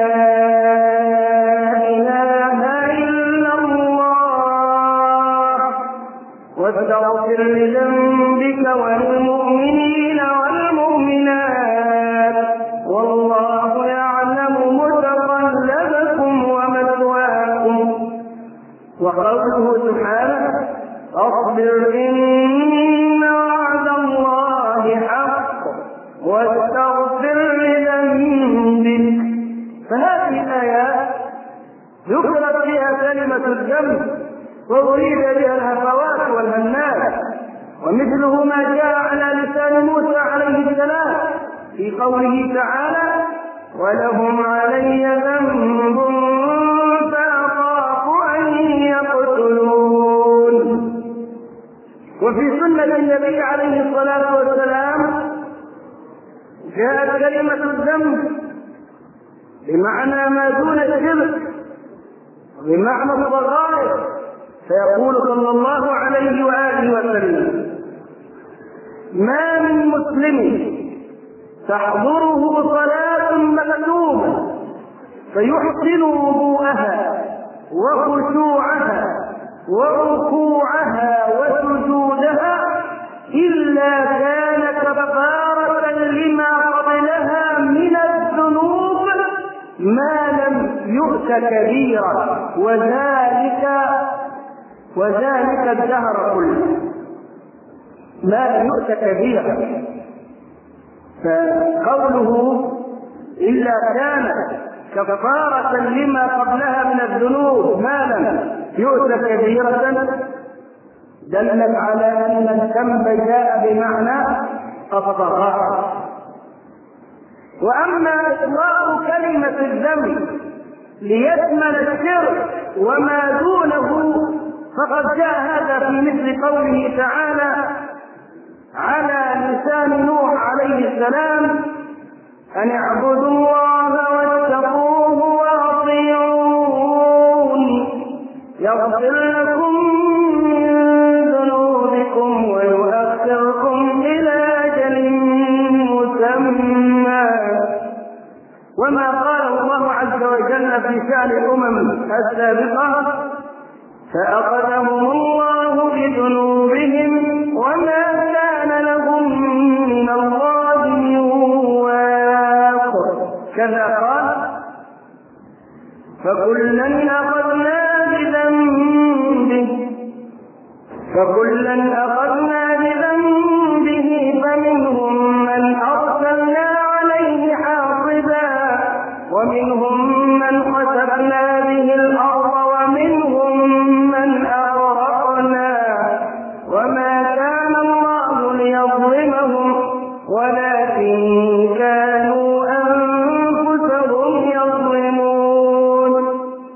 إله إلا الله واستغفر لذنبك وللمؤمنين والمؤمنات والله يعلم متقلبكم ومثواكم. وقوله سبحانه: اصبر إن وعد الله حق واستغفر لذنبك. فهذه الآيات ذكرت فيها كلمة الذنب وأريد بها الهفوات والهنات، ومثله ما جاء على لسان موسى عليه السلام في قوله تعالى: ولهم علي ذنب فأخاف أن يقتلون. وفي سنة النبي عليه الصلاة والسلام جاءت كلمة الذنب بمعنى ما دون الشرك، بمعنى الصغائر، فيقول صلى الله عليه وآله وسلم: ما من مسلم تحضره صلاة مكتوبة فيحسن وضوءها وخشوعها وركوعها وسجودها إلا كان كفارة لما قبلها من الذنوب ما لم يؤت كبيرا، وذلك وذلك الدهر كله. ما لم يؤت كبيرا، فقوله إلا كان كفارة لما قبلها من الذنوب ما لم يؤت كبيرة دلت على أن الذنب جاء بمعنى الصغائر. وأما إطلاق كلمة الذنب ليشمل الشرك وما دونه فقد جاء هذا في مثل قوله تعالى على لسان نوح عليه السلام: أن اعبدوا الله واتقوه وأطيعون يغفر لكم من ذنوبكم ويؤخركم إلى أجل مسمى. وما قاله الله عز وجل في شأن الأمم السابقة: فأخذهم الله بذنوبهم وما كان لهم من الله من واق. كذا قال: فكلا أخذنا بذنبه فكلا أخذنا بذنبه فمنهم من أرسلنا عليه حاصبا ومنهم من خسفنا به الأرض ومنهم من أغرقنا وما كان الله ليظلمهم ولكن كانوا أنفسهم يظلمون.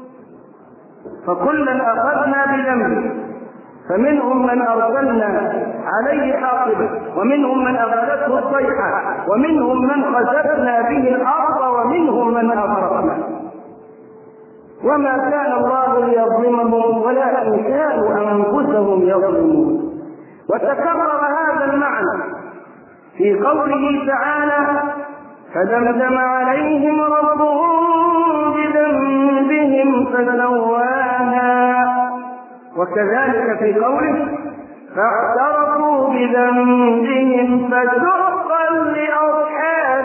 فكلا أخذنا بذنبه فمنهم من أرسلنا عليه حاصبا ومنهم من أخذته الصيحة ومنهم من خسفنا به الأرض ومنهم من أغرقنا وما كان الله ليظلمهم ولكن كانوا أنفسهم يظلمون. وتكرر هذا المعنى في قوله تعالى: فدمدم عليهم ربهم بذنبهم فسواها. وكذلك في قوله: فاعترفوا بذنبهم فسحقا لأصحاب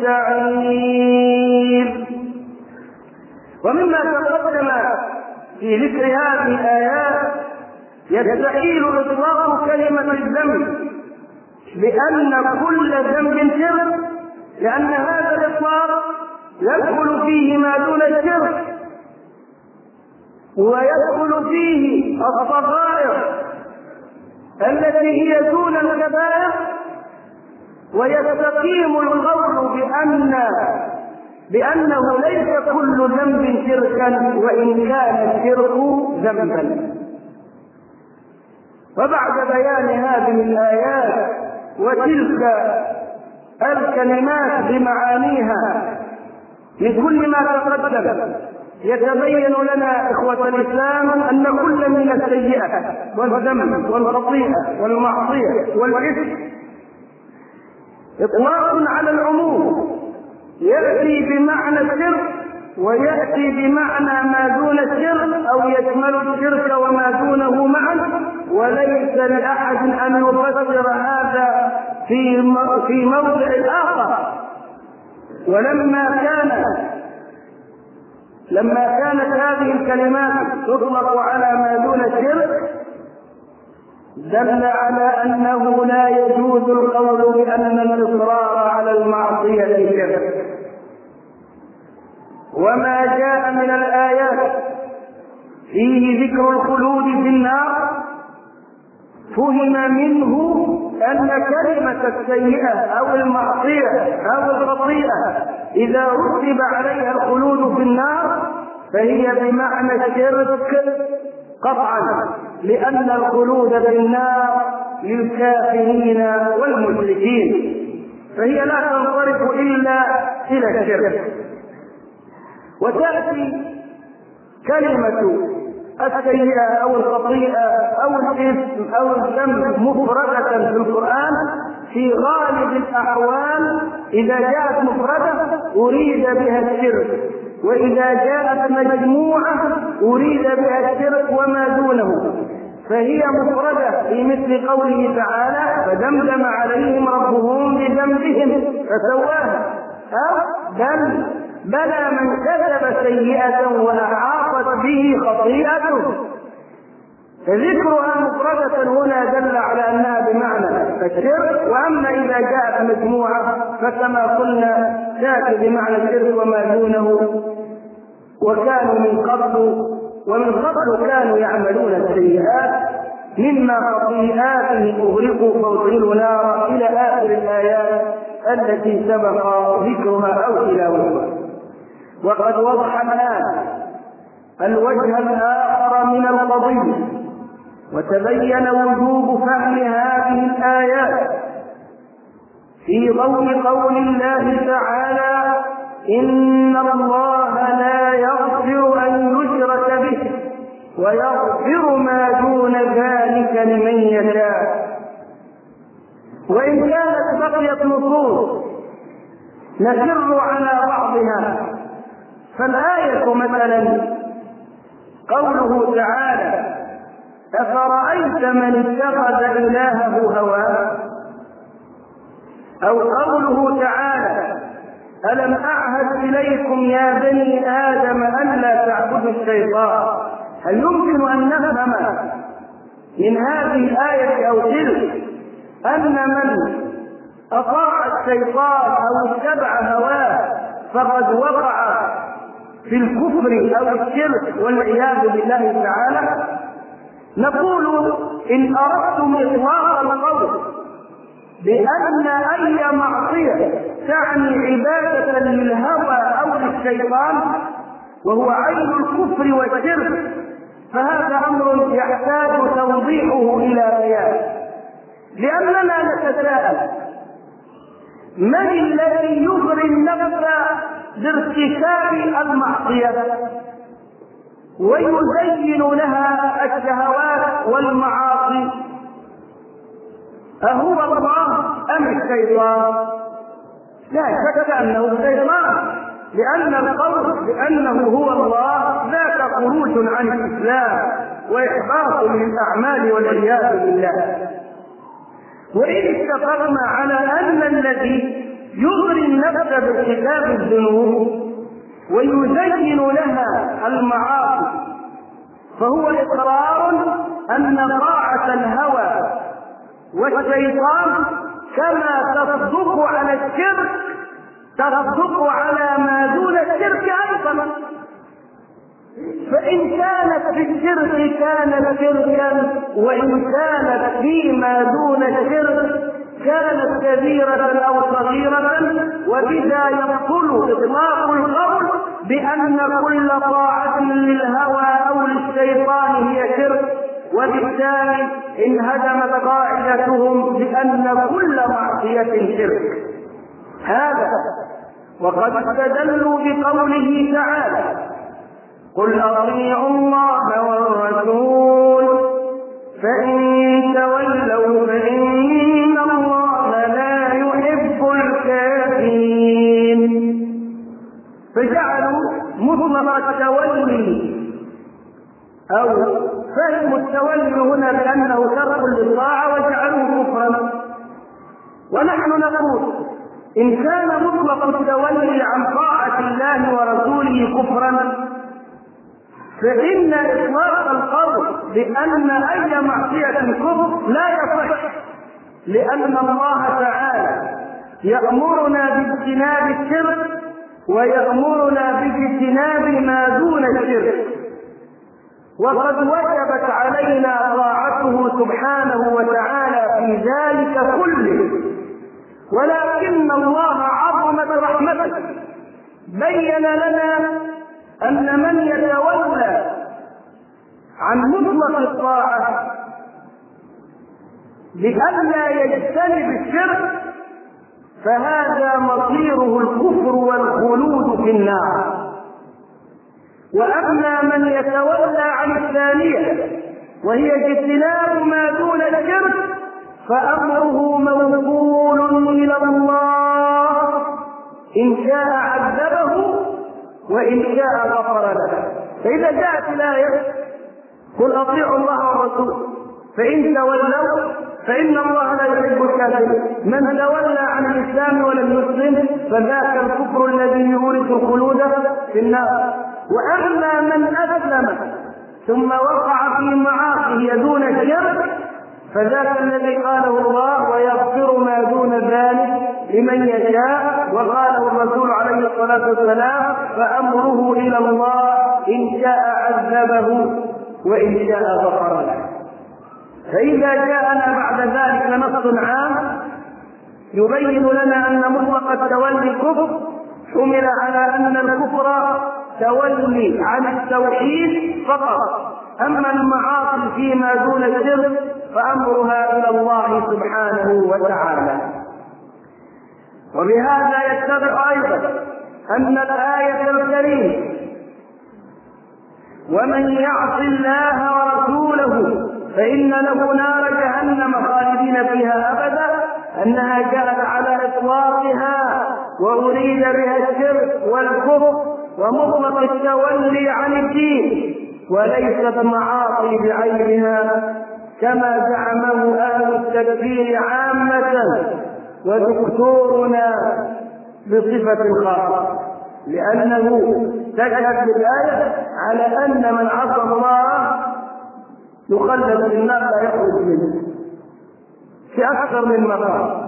السعير. ومما تقدم في ذكر هذه الآيات يستحيل إطلاق كلمة الذنب بأن كل ذنب شرك، لأن هذا الإطلاق يدخل فيه ما دون الشرك ويدخل فيه الصغائر التي هي دون الكبائر، ويستقيم القول بأن بأنه ليس كل ذنب شركا وإن كان الشرك ذنبا. وبعد بيان هذه الآيات وتلك الكلمات بمعانيها لكل ما تقدم يتبين لنا إخوة الإسلام أن كل من السيئة والذنب والخطيئة والمعصية والإثم إطلاق على العموم، يأتي بمعنى الشرك ويأتي بمعنى ما دون الشرك، أو يشمل الشرك وما دونه معا، وليس لأحد أن يفسر هذا في في موضع آخر. ولما كان لما كانت هذه الكلمات تطلق على ما دون الشرك دل على أنه لا يجوز القول بأن الإصرار على المعصية شرك. وما جاء من الآيات فيه ذكر الخلود في النار فهم منه أن كلمة السيئة أو المعصية أو الخطيئة إذا رتب عليها الخلود في النار فهي بمعنى الشرك قطعا، لأن الخلود في النار للكافرين والمشركين، فهي لا تنصرف إلا إلى الشرك. وتأتي كلمة السيئة أو الخطيئة أو الإثم أو الذنب مفردة في القرآن في غالب الأحوال. إذا جاءت مفردة أريد بها الشرك، وإذا جاءت مجموعة أريد بها الشرك وما دونه، فهي مفردة في مثل قوله تعالى فدمدم عليهم ربهم بذنبهم فسواها، أو بل بلى من كسب سيئة وأحاطت به خطيئته، فذكرها مفردة هنا دل على أنها بمعنى الشرك. وأما إذا جاءت مجموعة فكما قلنا تأتي بمعنى الشرك وما دونه. وكانوا من قبل ومن قبل كانوا يعملون السيئات مما خطيئاتهم أغرقوا فأدخلوا نارا إلى آخر الآيات التي سبق ذكرها أو تلاوتها. وقد وضح الآن الوجه الآخر من القضية، وتبين وجوب فهم هذه الآيات في ضوء قول الله تعالى إن الله لا يغفر أن يشرك به ويغفر ما دون ذلك لمن يشاء. وإن كانت بقيت نصوص نسر على بعضها، فالآية مثلا قوله تعالى أفرأيت من اتخذ إلهه هواه، أو قوله تعالى ألم أعهد إليكم يا بني آدم أن لا تعبدوا الشيطان. هل يمكن أن نفهم من هذه الآية أو تلك أن من أطاع الشيطان أو اتبع هواه فقد وقع في الكفر أو الشرك والعياذ بالله تعالى؟ نقول إن أردتم إطلاق القول بأن أي معصية تعني عبادة للهوى أو للشيطان وهو عين الكفر والشرك فهذا أمر يحتاج توضيحه إلى بيان، لأننا نتساءل من الذي يغري النفس بارتكاب المعصية ويزين لها الشهوات والمعاصي؟ أهو الله أم الشيطان؟ لا شك أنه الشيطان، لأن القول بأنه هو الله ذاك خروج عن الإسلام وإحباط للأعمال والعياذ بالله. وإن اتفقنا على أن الذي يغري النفس بارتكاب الذنوب ويزين لها المعاصي فهو إقرار أن طاعة الهوى والشيطان كما تصدق على الشرك تصدق على ما دون الشرك أيضا، فإن كانت في الشرك كانت شركا، وإن كانت فيما دون الشرك كانت كبيرة أو صغيرة، وبذا يبطل إطلاق القول بأن كل طاعة للهوى أو للشيطان هي شرك، وبالتالي انهدمت قاعدتهم بأن كل معصية شرك. هذا وقد استدلوا بقوله تعالى قل أطيعوا الله والرسول فإن تولوا فإن الله لا يحب الكافرين. فجعلوا مطلق التولي أو فهم التولي هنا بأنه ترك للطاعة وجعلوه كفرا. ونحن نقول إن كان مطلق التولي عن طاعة الله ورسوله كفرا فإن إطلاق القول بأن أي معصية كفر لا يصح، لأن الله تعالى يأمرنا باجتناب الشرك ويأمرنا باجتناب ما دون الشرك، وقد وجبت علينا طاعته سبحانه وتعالى في ذلك كله. ولكن الله عظمت رحمته بين لنا أن من يتولى عن مطلق الطاعة لئلا يجتنب الشرك فهذا مصيره الكفر والخلود في النار. وأما من يتولى عن الثانية وهي اجتناب ما دون الشرك فأمره موكول إلى الله، إن شاء عذبه وإن شاء غفر له. فإذا جاءت الآية قل أطيعوا الله والرسول فإن تولوا فإن الله لا يحب الكافرين، من تولى عن الإسلام ولم يسلم فذاك الكفر الذي يورث الخلود في النار. وأما من أسلم ثم وقع في معاصيه دون الشرك فذاك الذي قاله الله ويغفر ما دون ذلك لمن يشاء، وقاله الرسول عليه الصلاة والسلام فأمره إلى الله، إن شاء عذبه وإن شاء غفر له. فإذا جاءنا بعد ذلك نص عام يبين لنا أن مطلق التولي كفر حمل على أن الكفر تولي عن التوحيد فقط، أما المعاصي فيما دون الشرك فأمرها إلى الله سبحانه وتعالى. وبهذا يتبع أيضا أن الآية الكريمة ومن يعص الله ورسوله فإن له نار جهنم خالدين فيها أبدا أنها جاءت على إطلاقها وأريد بها الشرك والكفر ومطلق التولي عن الدين، وليست معاصي بعينها كما زعمه أهل التكفير عامة ودكتورنا بصفة خاصة، لأنه تشهد بالآية على أن من عصى الله يخلد في النار لا يخرج منه في أكثر من مقام.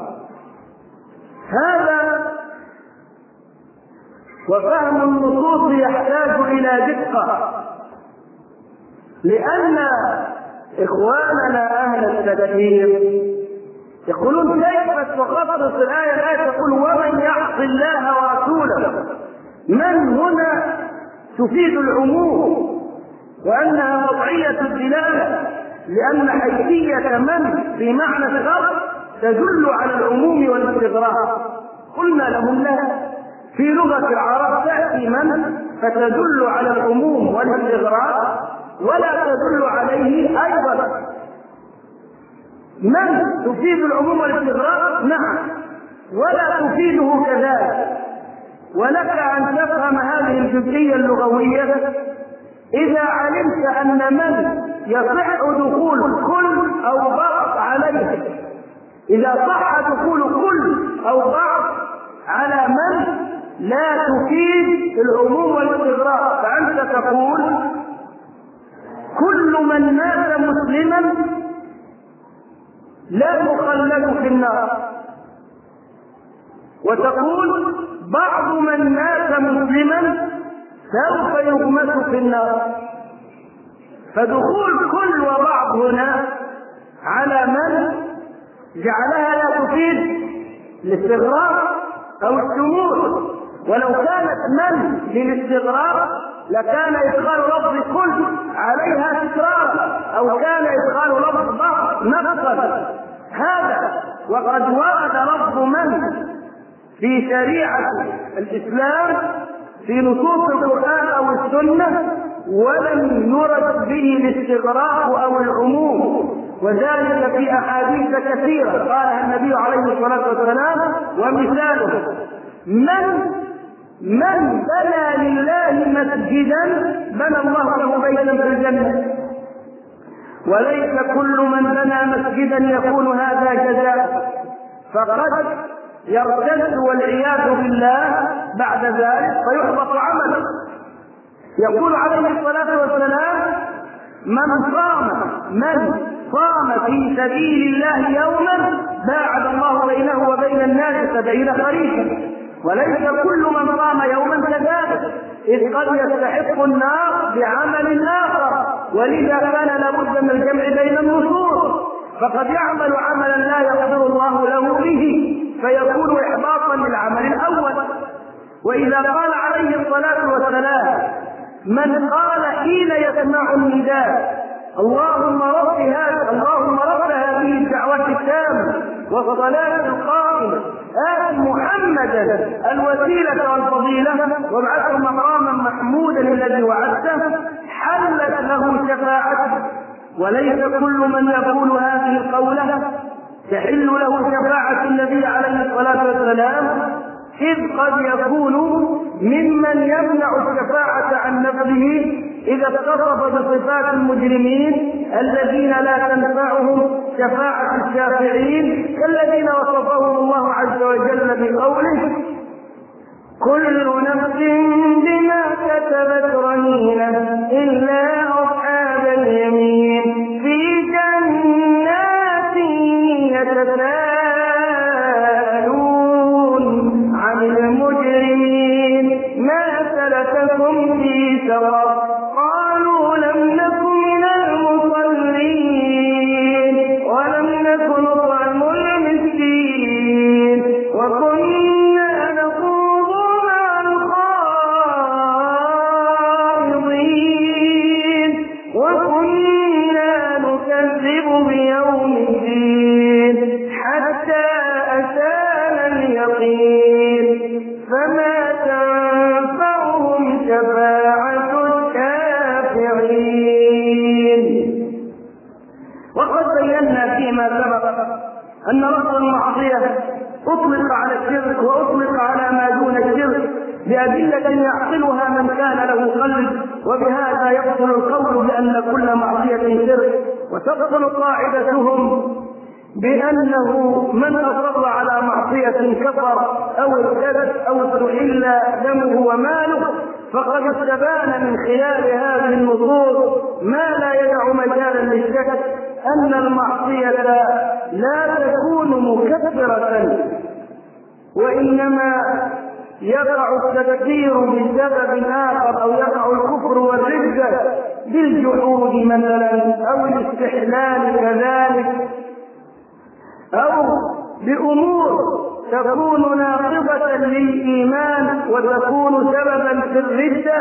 هذا وفهم النصوص يحتاج إلى دقة، لأن إخواننا أهل التكفير يقولون كيف تخصص الآية الآية تقول ومن يعص الله ورسوله، من هنا تفيد العموم وأنها وضعية الدلالة، لأن حيثية من في معنى الشرط تدل على العموم والاستغراق. قلنا لهم لا، في لغة العرب تأتي من فتدل على العموم والاستغراق ولا تدل عليه أيضا. من تفيد العموم والاستغراق نعم، ولا تفيده كذلك. ولك أن تفهم هذه الجزئية اللغوية إذا علمت أن من يصح دخول كل أو بعض عليه، إذا صح دخول كل أو بعض على من لا تفيد العموم والاستغراق، فأنت تقول كل من مات مسلما لا يخلد في النار، وتقول بعض من مات مسلما سوف يغمس في النار. فدخول كل وبعض هنا على من جعلها لا تفيد الاستغراق أو الشمول، ولو كانت من للاستغراق لكان إدخال لفظ كل عليها تكرارا، أو كان إدخال لفظ بعض نقصا. هذا وقد ورد لفظ من في شريعة الإسلام في نصوص القرآن أو السنة ولم يرد به الاستغراق أو العموم، وذلك في أحاديث كثيرة قالها النبي عليه الصلاة والسلام. ومثاله: من من بنى لله مسجدا بنى الله له بيتا في الجنة. وليس كل من بنى مسجدا يكون هذا جزاء، فقد يرتد والعياذ بالله بعد ذلك فيحبط عمله. يقول عليه الصلاة والسلام: من صام من صام في سبيل الله يوما باعد الله بينه وبين الناس سبعين خريفا. وليس كل من صام يوما كذلك، إذ قد يستحق النار بعمل آخر، ولذا كان لابد من الجمع بين النصوص. فقد يعمل عملا لا يقدر الله له به فيكون إحباطا للعمل الأول. وإذا قال عليه الصلاة والسلام: من قال حين يسمع النداء: اللهم رب هذا اللهم رب هذه الدعوة التامة والصلاة القائمة آت محمدا الوسيلة والفضيلة وابعثه مقاما محمودا الذي وعدته، حلت له شفاعته. وليس كل من يقول هذه القولة تحل له شفاعة النبي عليه الصلاة والسلام، إذ قد يكون ممن يمنع الشفاعة عن نفسه إذا اتصف بصفات المجرمين الذين لا تنفعهم شفاعة الشافعين، كالذين وصفهم الله عز وجل بقوله: كل نفس بما كسبت رهينة إلا أصحاب اليمين في جنات يتساءلون عن المجرمين ما سلككم في سقر قالوا لم نكن من المصلين ولم نكن نطعم المسكين وكنا نخوض مع الخائضين وكنا نكذب بيوم الدين حتى أتانا اليقين فما تنفعهم شفاعة الشافعين. وقد بينا فيما سبق أن لفظ المعصية أطلق على الشرك وأطلق على ما دون الشرك بأدلة يعقلها من كان له قلب، وبهذا يبطل القول بأن كل معصية شرك، وتبطل قاعدتهم بأنه من أصر على معصية كفر أو ارتد أو استحل دمه وماله، فقد استبان من خلال هذه النصوص ما لا يدع مجالا للشك أن المعصية لا تكون مكفرة، وإنما يقع التكفير بسبب آخر، أو يقع الكفر والردة بالجحود مثلا أو الاستحلال كذلك، أو بأمور تكون ناقضة للإيمان وتكون سببا في الردة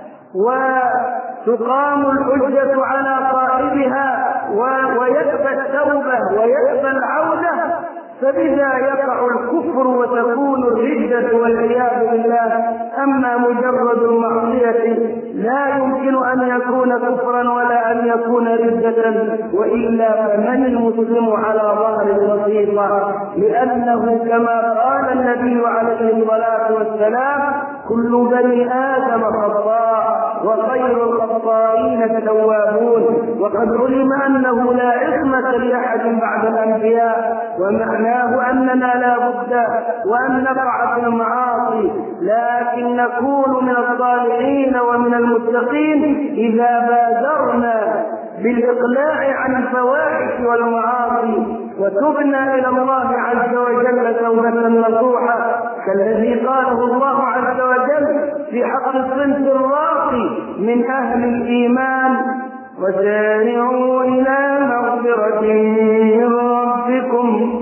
وتقام الحجة على صاحبها ويكفى التوبة ويكفى العودة، فبذا يقع الكفر وتكون الردة والعياذ بالله. أما مجرد المعصية لا يمكن أن يكون كفرا ولا أن يكون ردة، وإلا فمن المسلم على ظهر الوثيقة، لأنه كما قال النبي عليه الصلاة والسلام: كل بني آدم خطاء وخير الخطائين التوابون. وقد علم أنه لا عصمة لأحد بعد الأنبياء، ومعناه أننا لا بد وأن نقع في المعاصي، لكن نكون من الصالحين ومن المتقين إذا بادرنا بالإقلاع عن الفواحش والمعاصي وتبنا إلى الله عز وجل توبة نصوحا، كالذي قاله الله عز وجل في حق الصنف الراقي من أهل الإيمان: وسارعوا إلى مغفرة من ربكم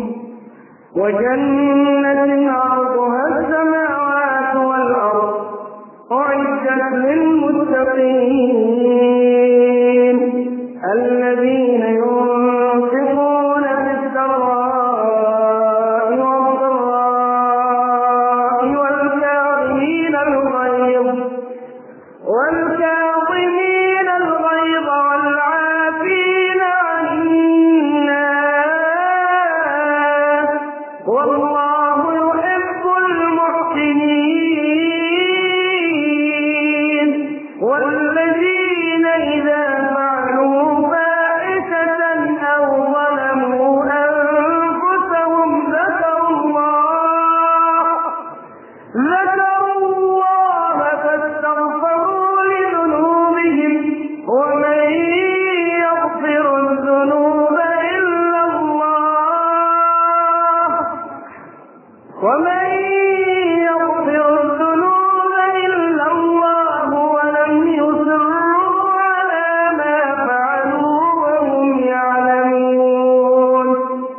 وجنة عرضها السماوات والأرض أعدت للمتقين الذين ينفقون في السراء والضراء والكاظمين الغيظ والكاظمين ومن يغفر الذنوب إلا الله ولم يصروا على ما فعلوا وهم يعلمون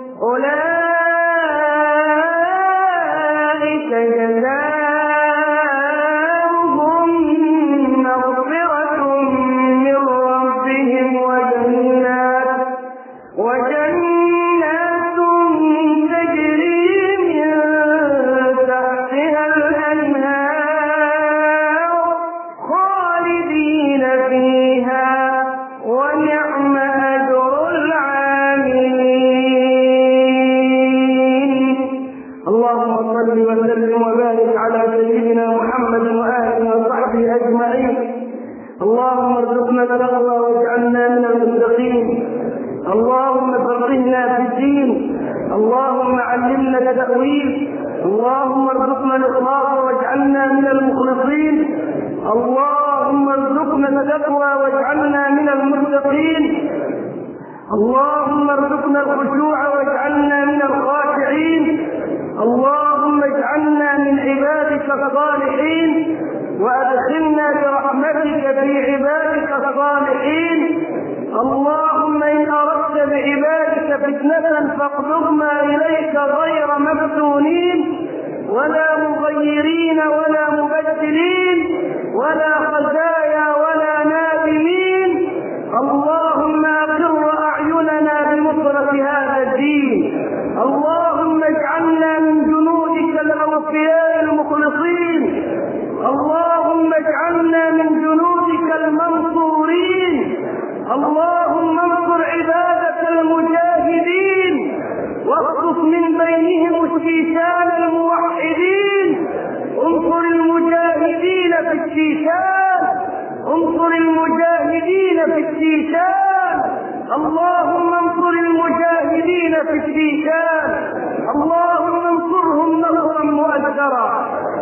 أولئك جزاؤهم مغفرة من ربهم وجنات وجنات تجري من تحتها الأنهار خالدين فيها ونعم أجر العاملين. اللهم صل وسلم وبارك على سيدنا محمد وآله وصحبه أجمعين. اللهم ارزقنا التقوى واجعلنا من المتقين. اللهم فقهنا في الدين. اللهم علمنا التأويل. اللهم ارزقنا الإخلاص واجعلنا من المخلصين. اللهم ارزقنا التقوى واجعلنا من المتقين. اللهم ارزقنا الخشوع واجعلنا من الخاشعين. اللهم اجعلنا من عبادك الصالحين وأدخلنا برحمتك في عبادك الصالحين. اللهم إن أردت بعبادك فتنة فاقبضنا إليك غير مفتونين ولا مغيرين ولا مبدلين ولا خزايا ولا نادمين. اللهم أقر أعيننا بنصرة هذا الدين. اللهم اجعلنا من جنودك الأوفياء المخلصين. اللهم اجعلنا من جنودك المنصورين. اللهم انصر عبادك المجاهدين واخصص من بينهم الشيشان الموحدين. انصر المجاهدين في الشيشان. انصر المجاهدين في الشيشان. اللهم انصر المجاهدين في الشيشان. اللهم انصرهم نصرا مؤثرا.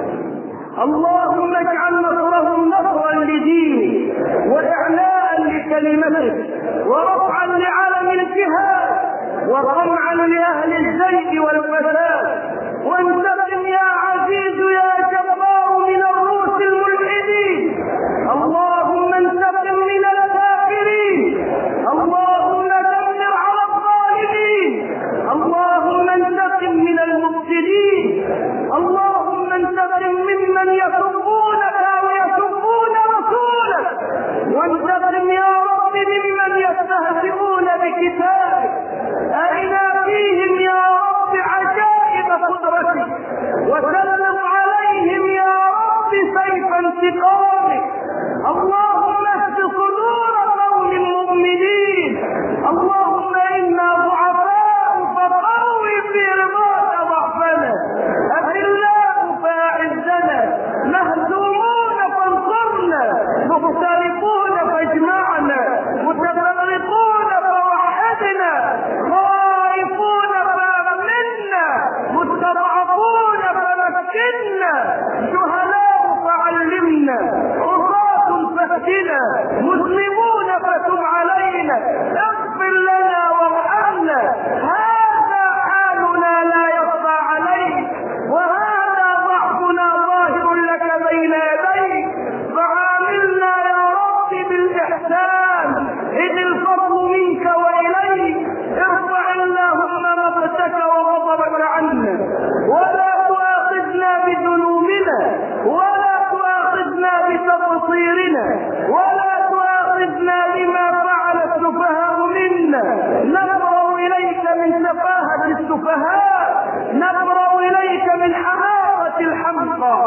اللهم اجعل نصرهم نصرا لدينك وإعلاء لكلمتك ورفعا لعلم الجهاد وقمعا لأهل الزيغ والفساد. وانتقم يا عزيز يا جبار من الروس الملحدين. اللهم انتقم من الكافرين. اللهم دمر على الظالمين. اللهم انتقم من المفسدين. اللهم انتقم ممن يسبونك ويسبون رسولك. وانتقم يا رب ممن يستهزئون بكتابك. أرنا فيهم يا رب عجائب قدرتك وسلط عليهم يا رب سيف انتقامك. اللهم اهد صدور قوم مؤمنين. اللهم إنا ضعفاء فقوي في رضاك ضعفنا. أذلاء فأعزنا. مهزومون فانصرنا. مختلفون فاجمعنا. متفرقون فوحدنا. خائفون فأمنا. مستضعفون فمكنا. جهلاء فعلمنا. عصاة فاهدنا. مسلمون فتب علينا. اغفر لنا وارحمنا. هذا حالنا لا يخفى عليك وهذا ضعفنا ظاهر لك بين يديك. فعاملنا يا رب بالإحسان إذ الفضل منك وإليك. ارفع اللهم مقتك وغضبك عنا ولا تؤاخذنا بذنوبنا ولا تؤاخذنا بتقصيرنا ولا تؤاخذنا بما فعل السفهاء منا. نبرأ إليك من سفاهة السفهاء. نبرأ إليك من حماقة الحمقى.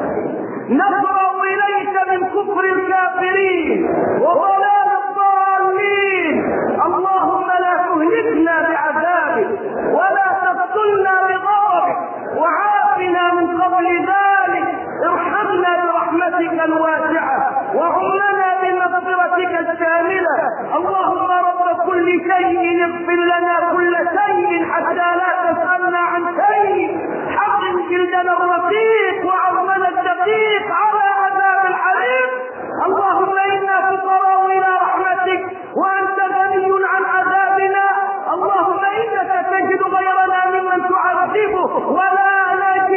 نبرأ إليك من كفر الكافرين وضلال الضالين. اللهم لا تهلكنا بعذابك ولا تقتلنا بغضبك وعافنا من قبل ذلك. ارحمنا برحمتك الواسعة وعمنا بمغفرتك الشاملة. اللهم رب كل شيء اغفر لنا كل شيء حتى لا تسألنا عن شيء. حرم جلدنا الرقيق وعظمنا الدقيق على عذاب الحريق. اللهم إنا فقراء إلى رحمتك وأنت غني عن عذابنا. اللهم إنك تجد غيرنا ممن تعذبه ولا نجد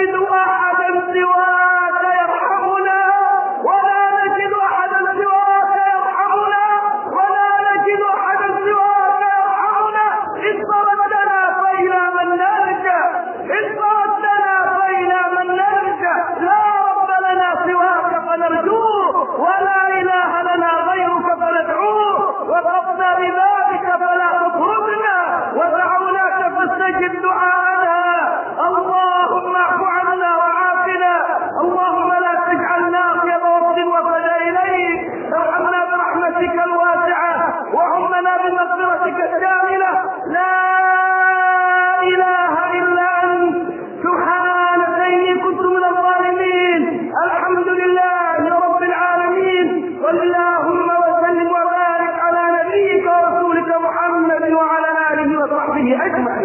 وصحبه أجمع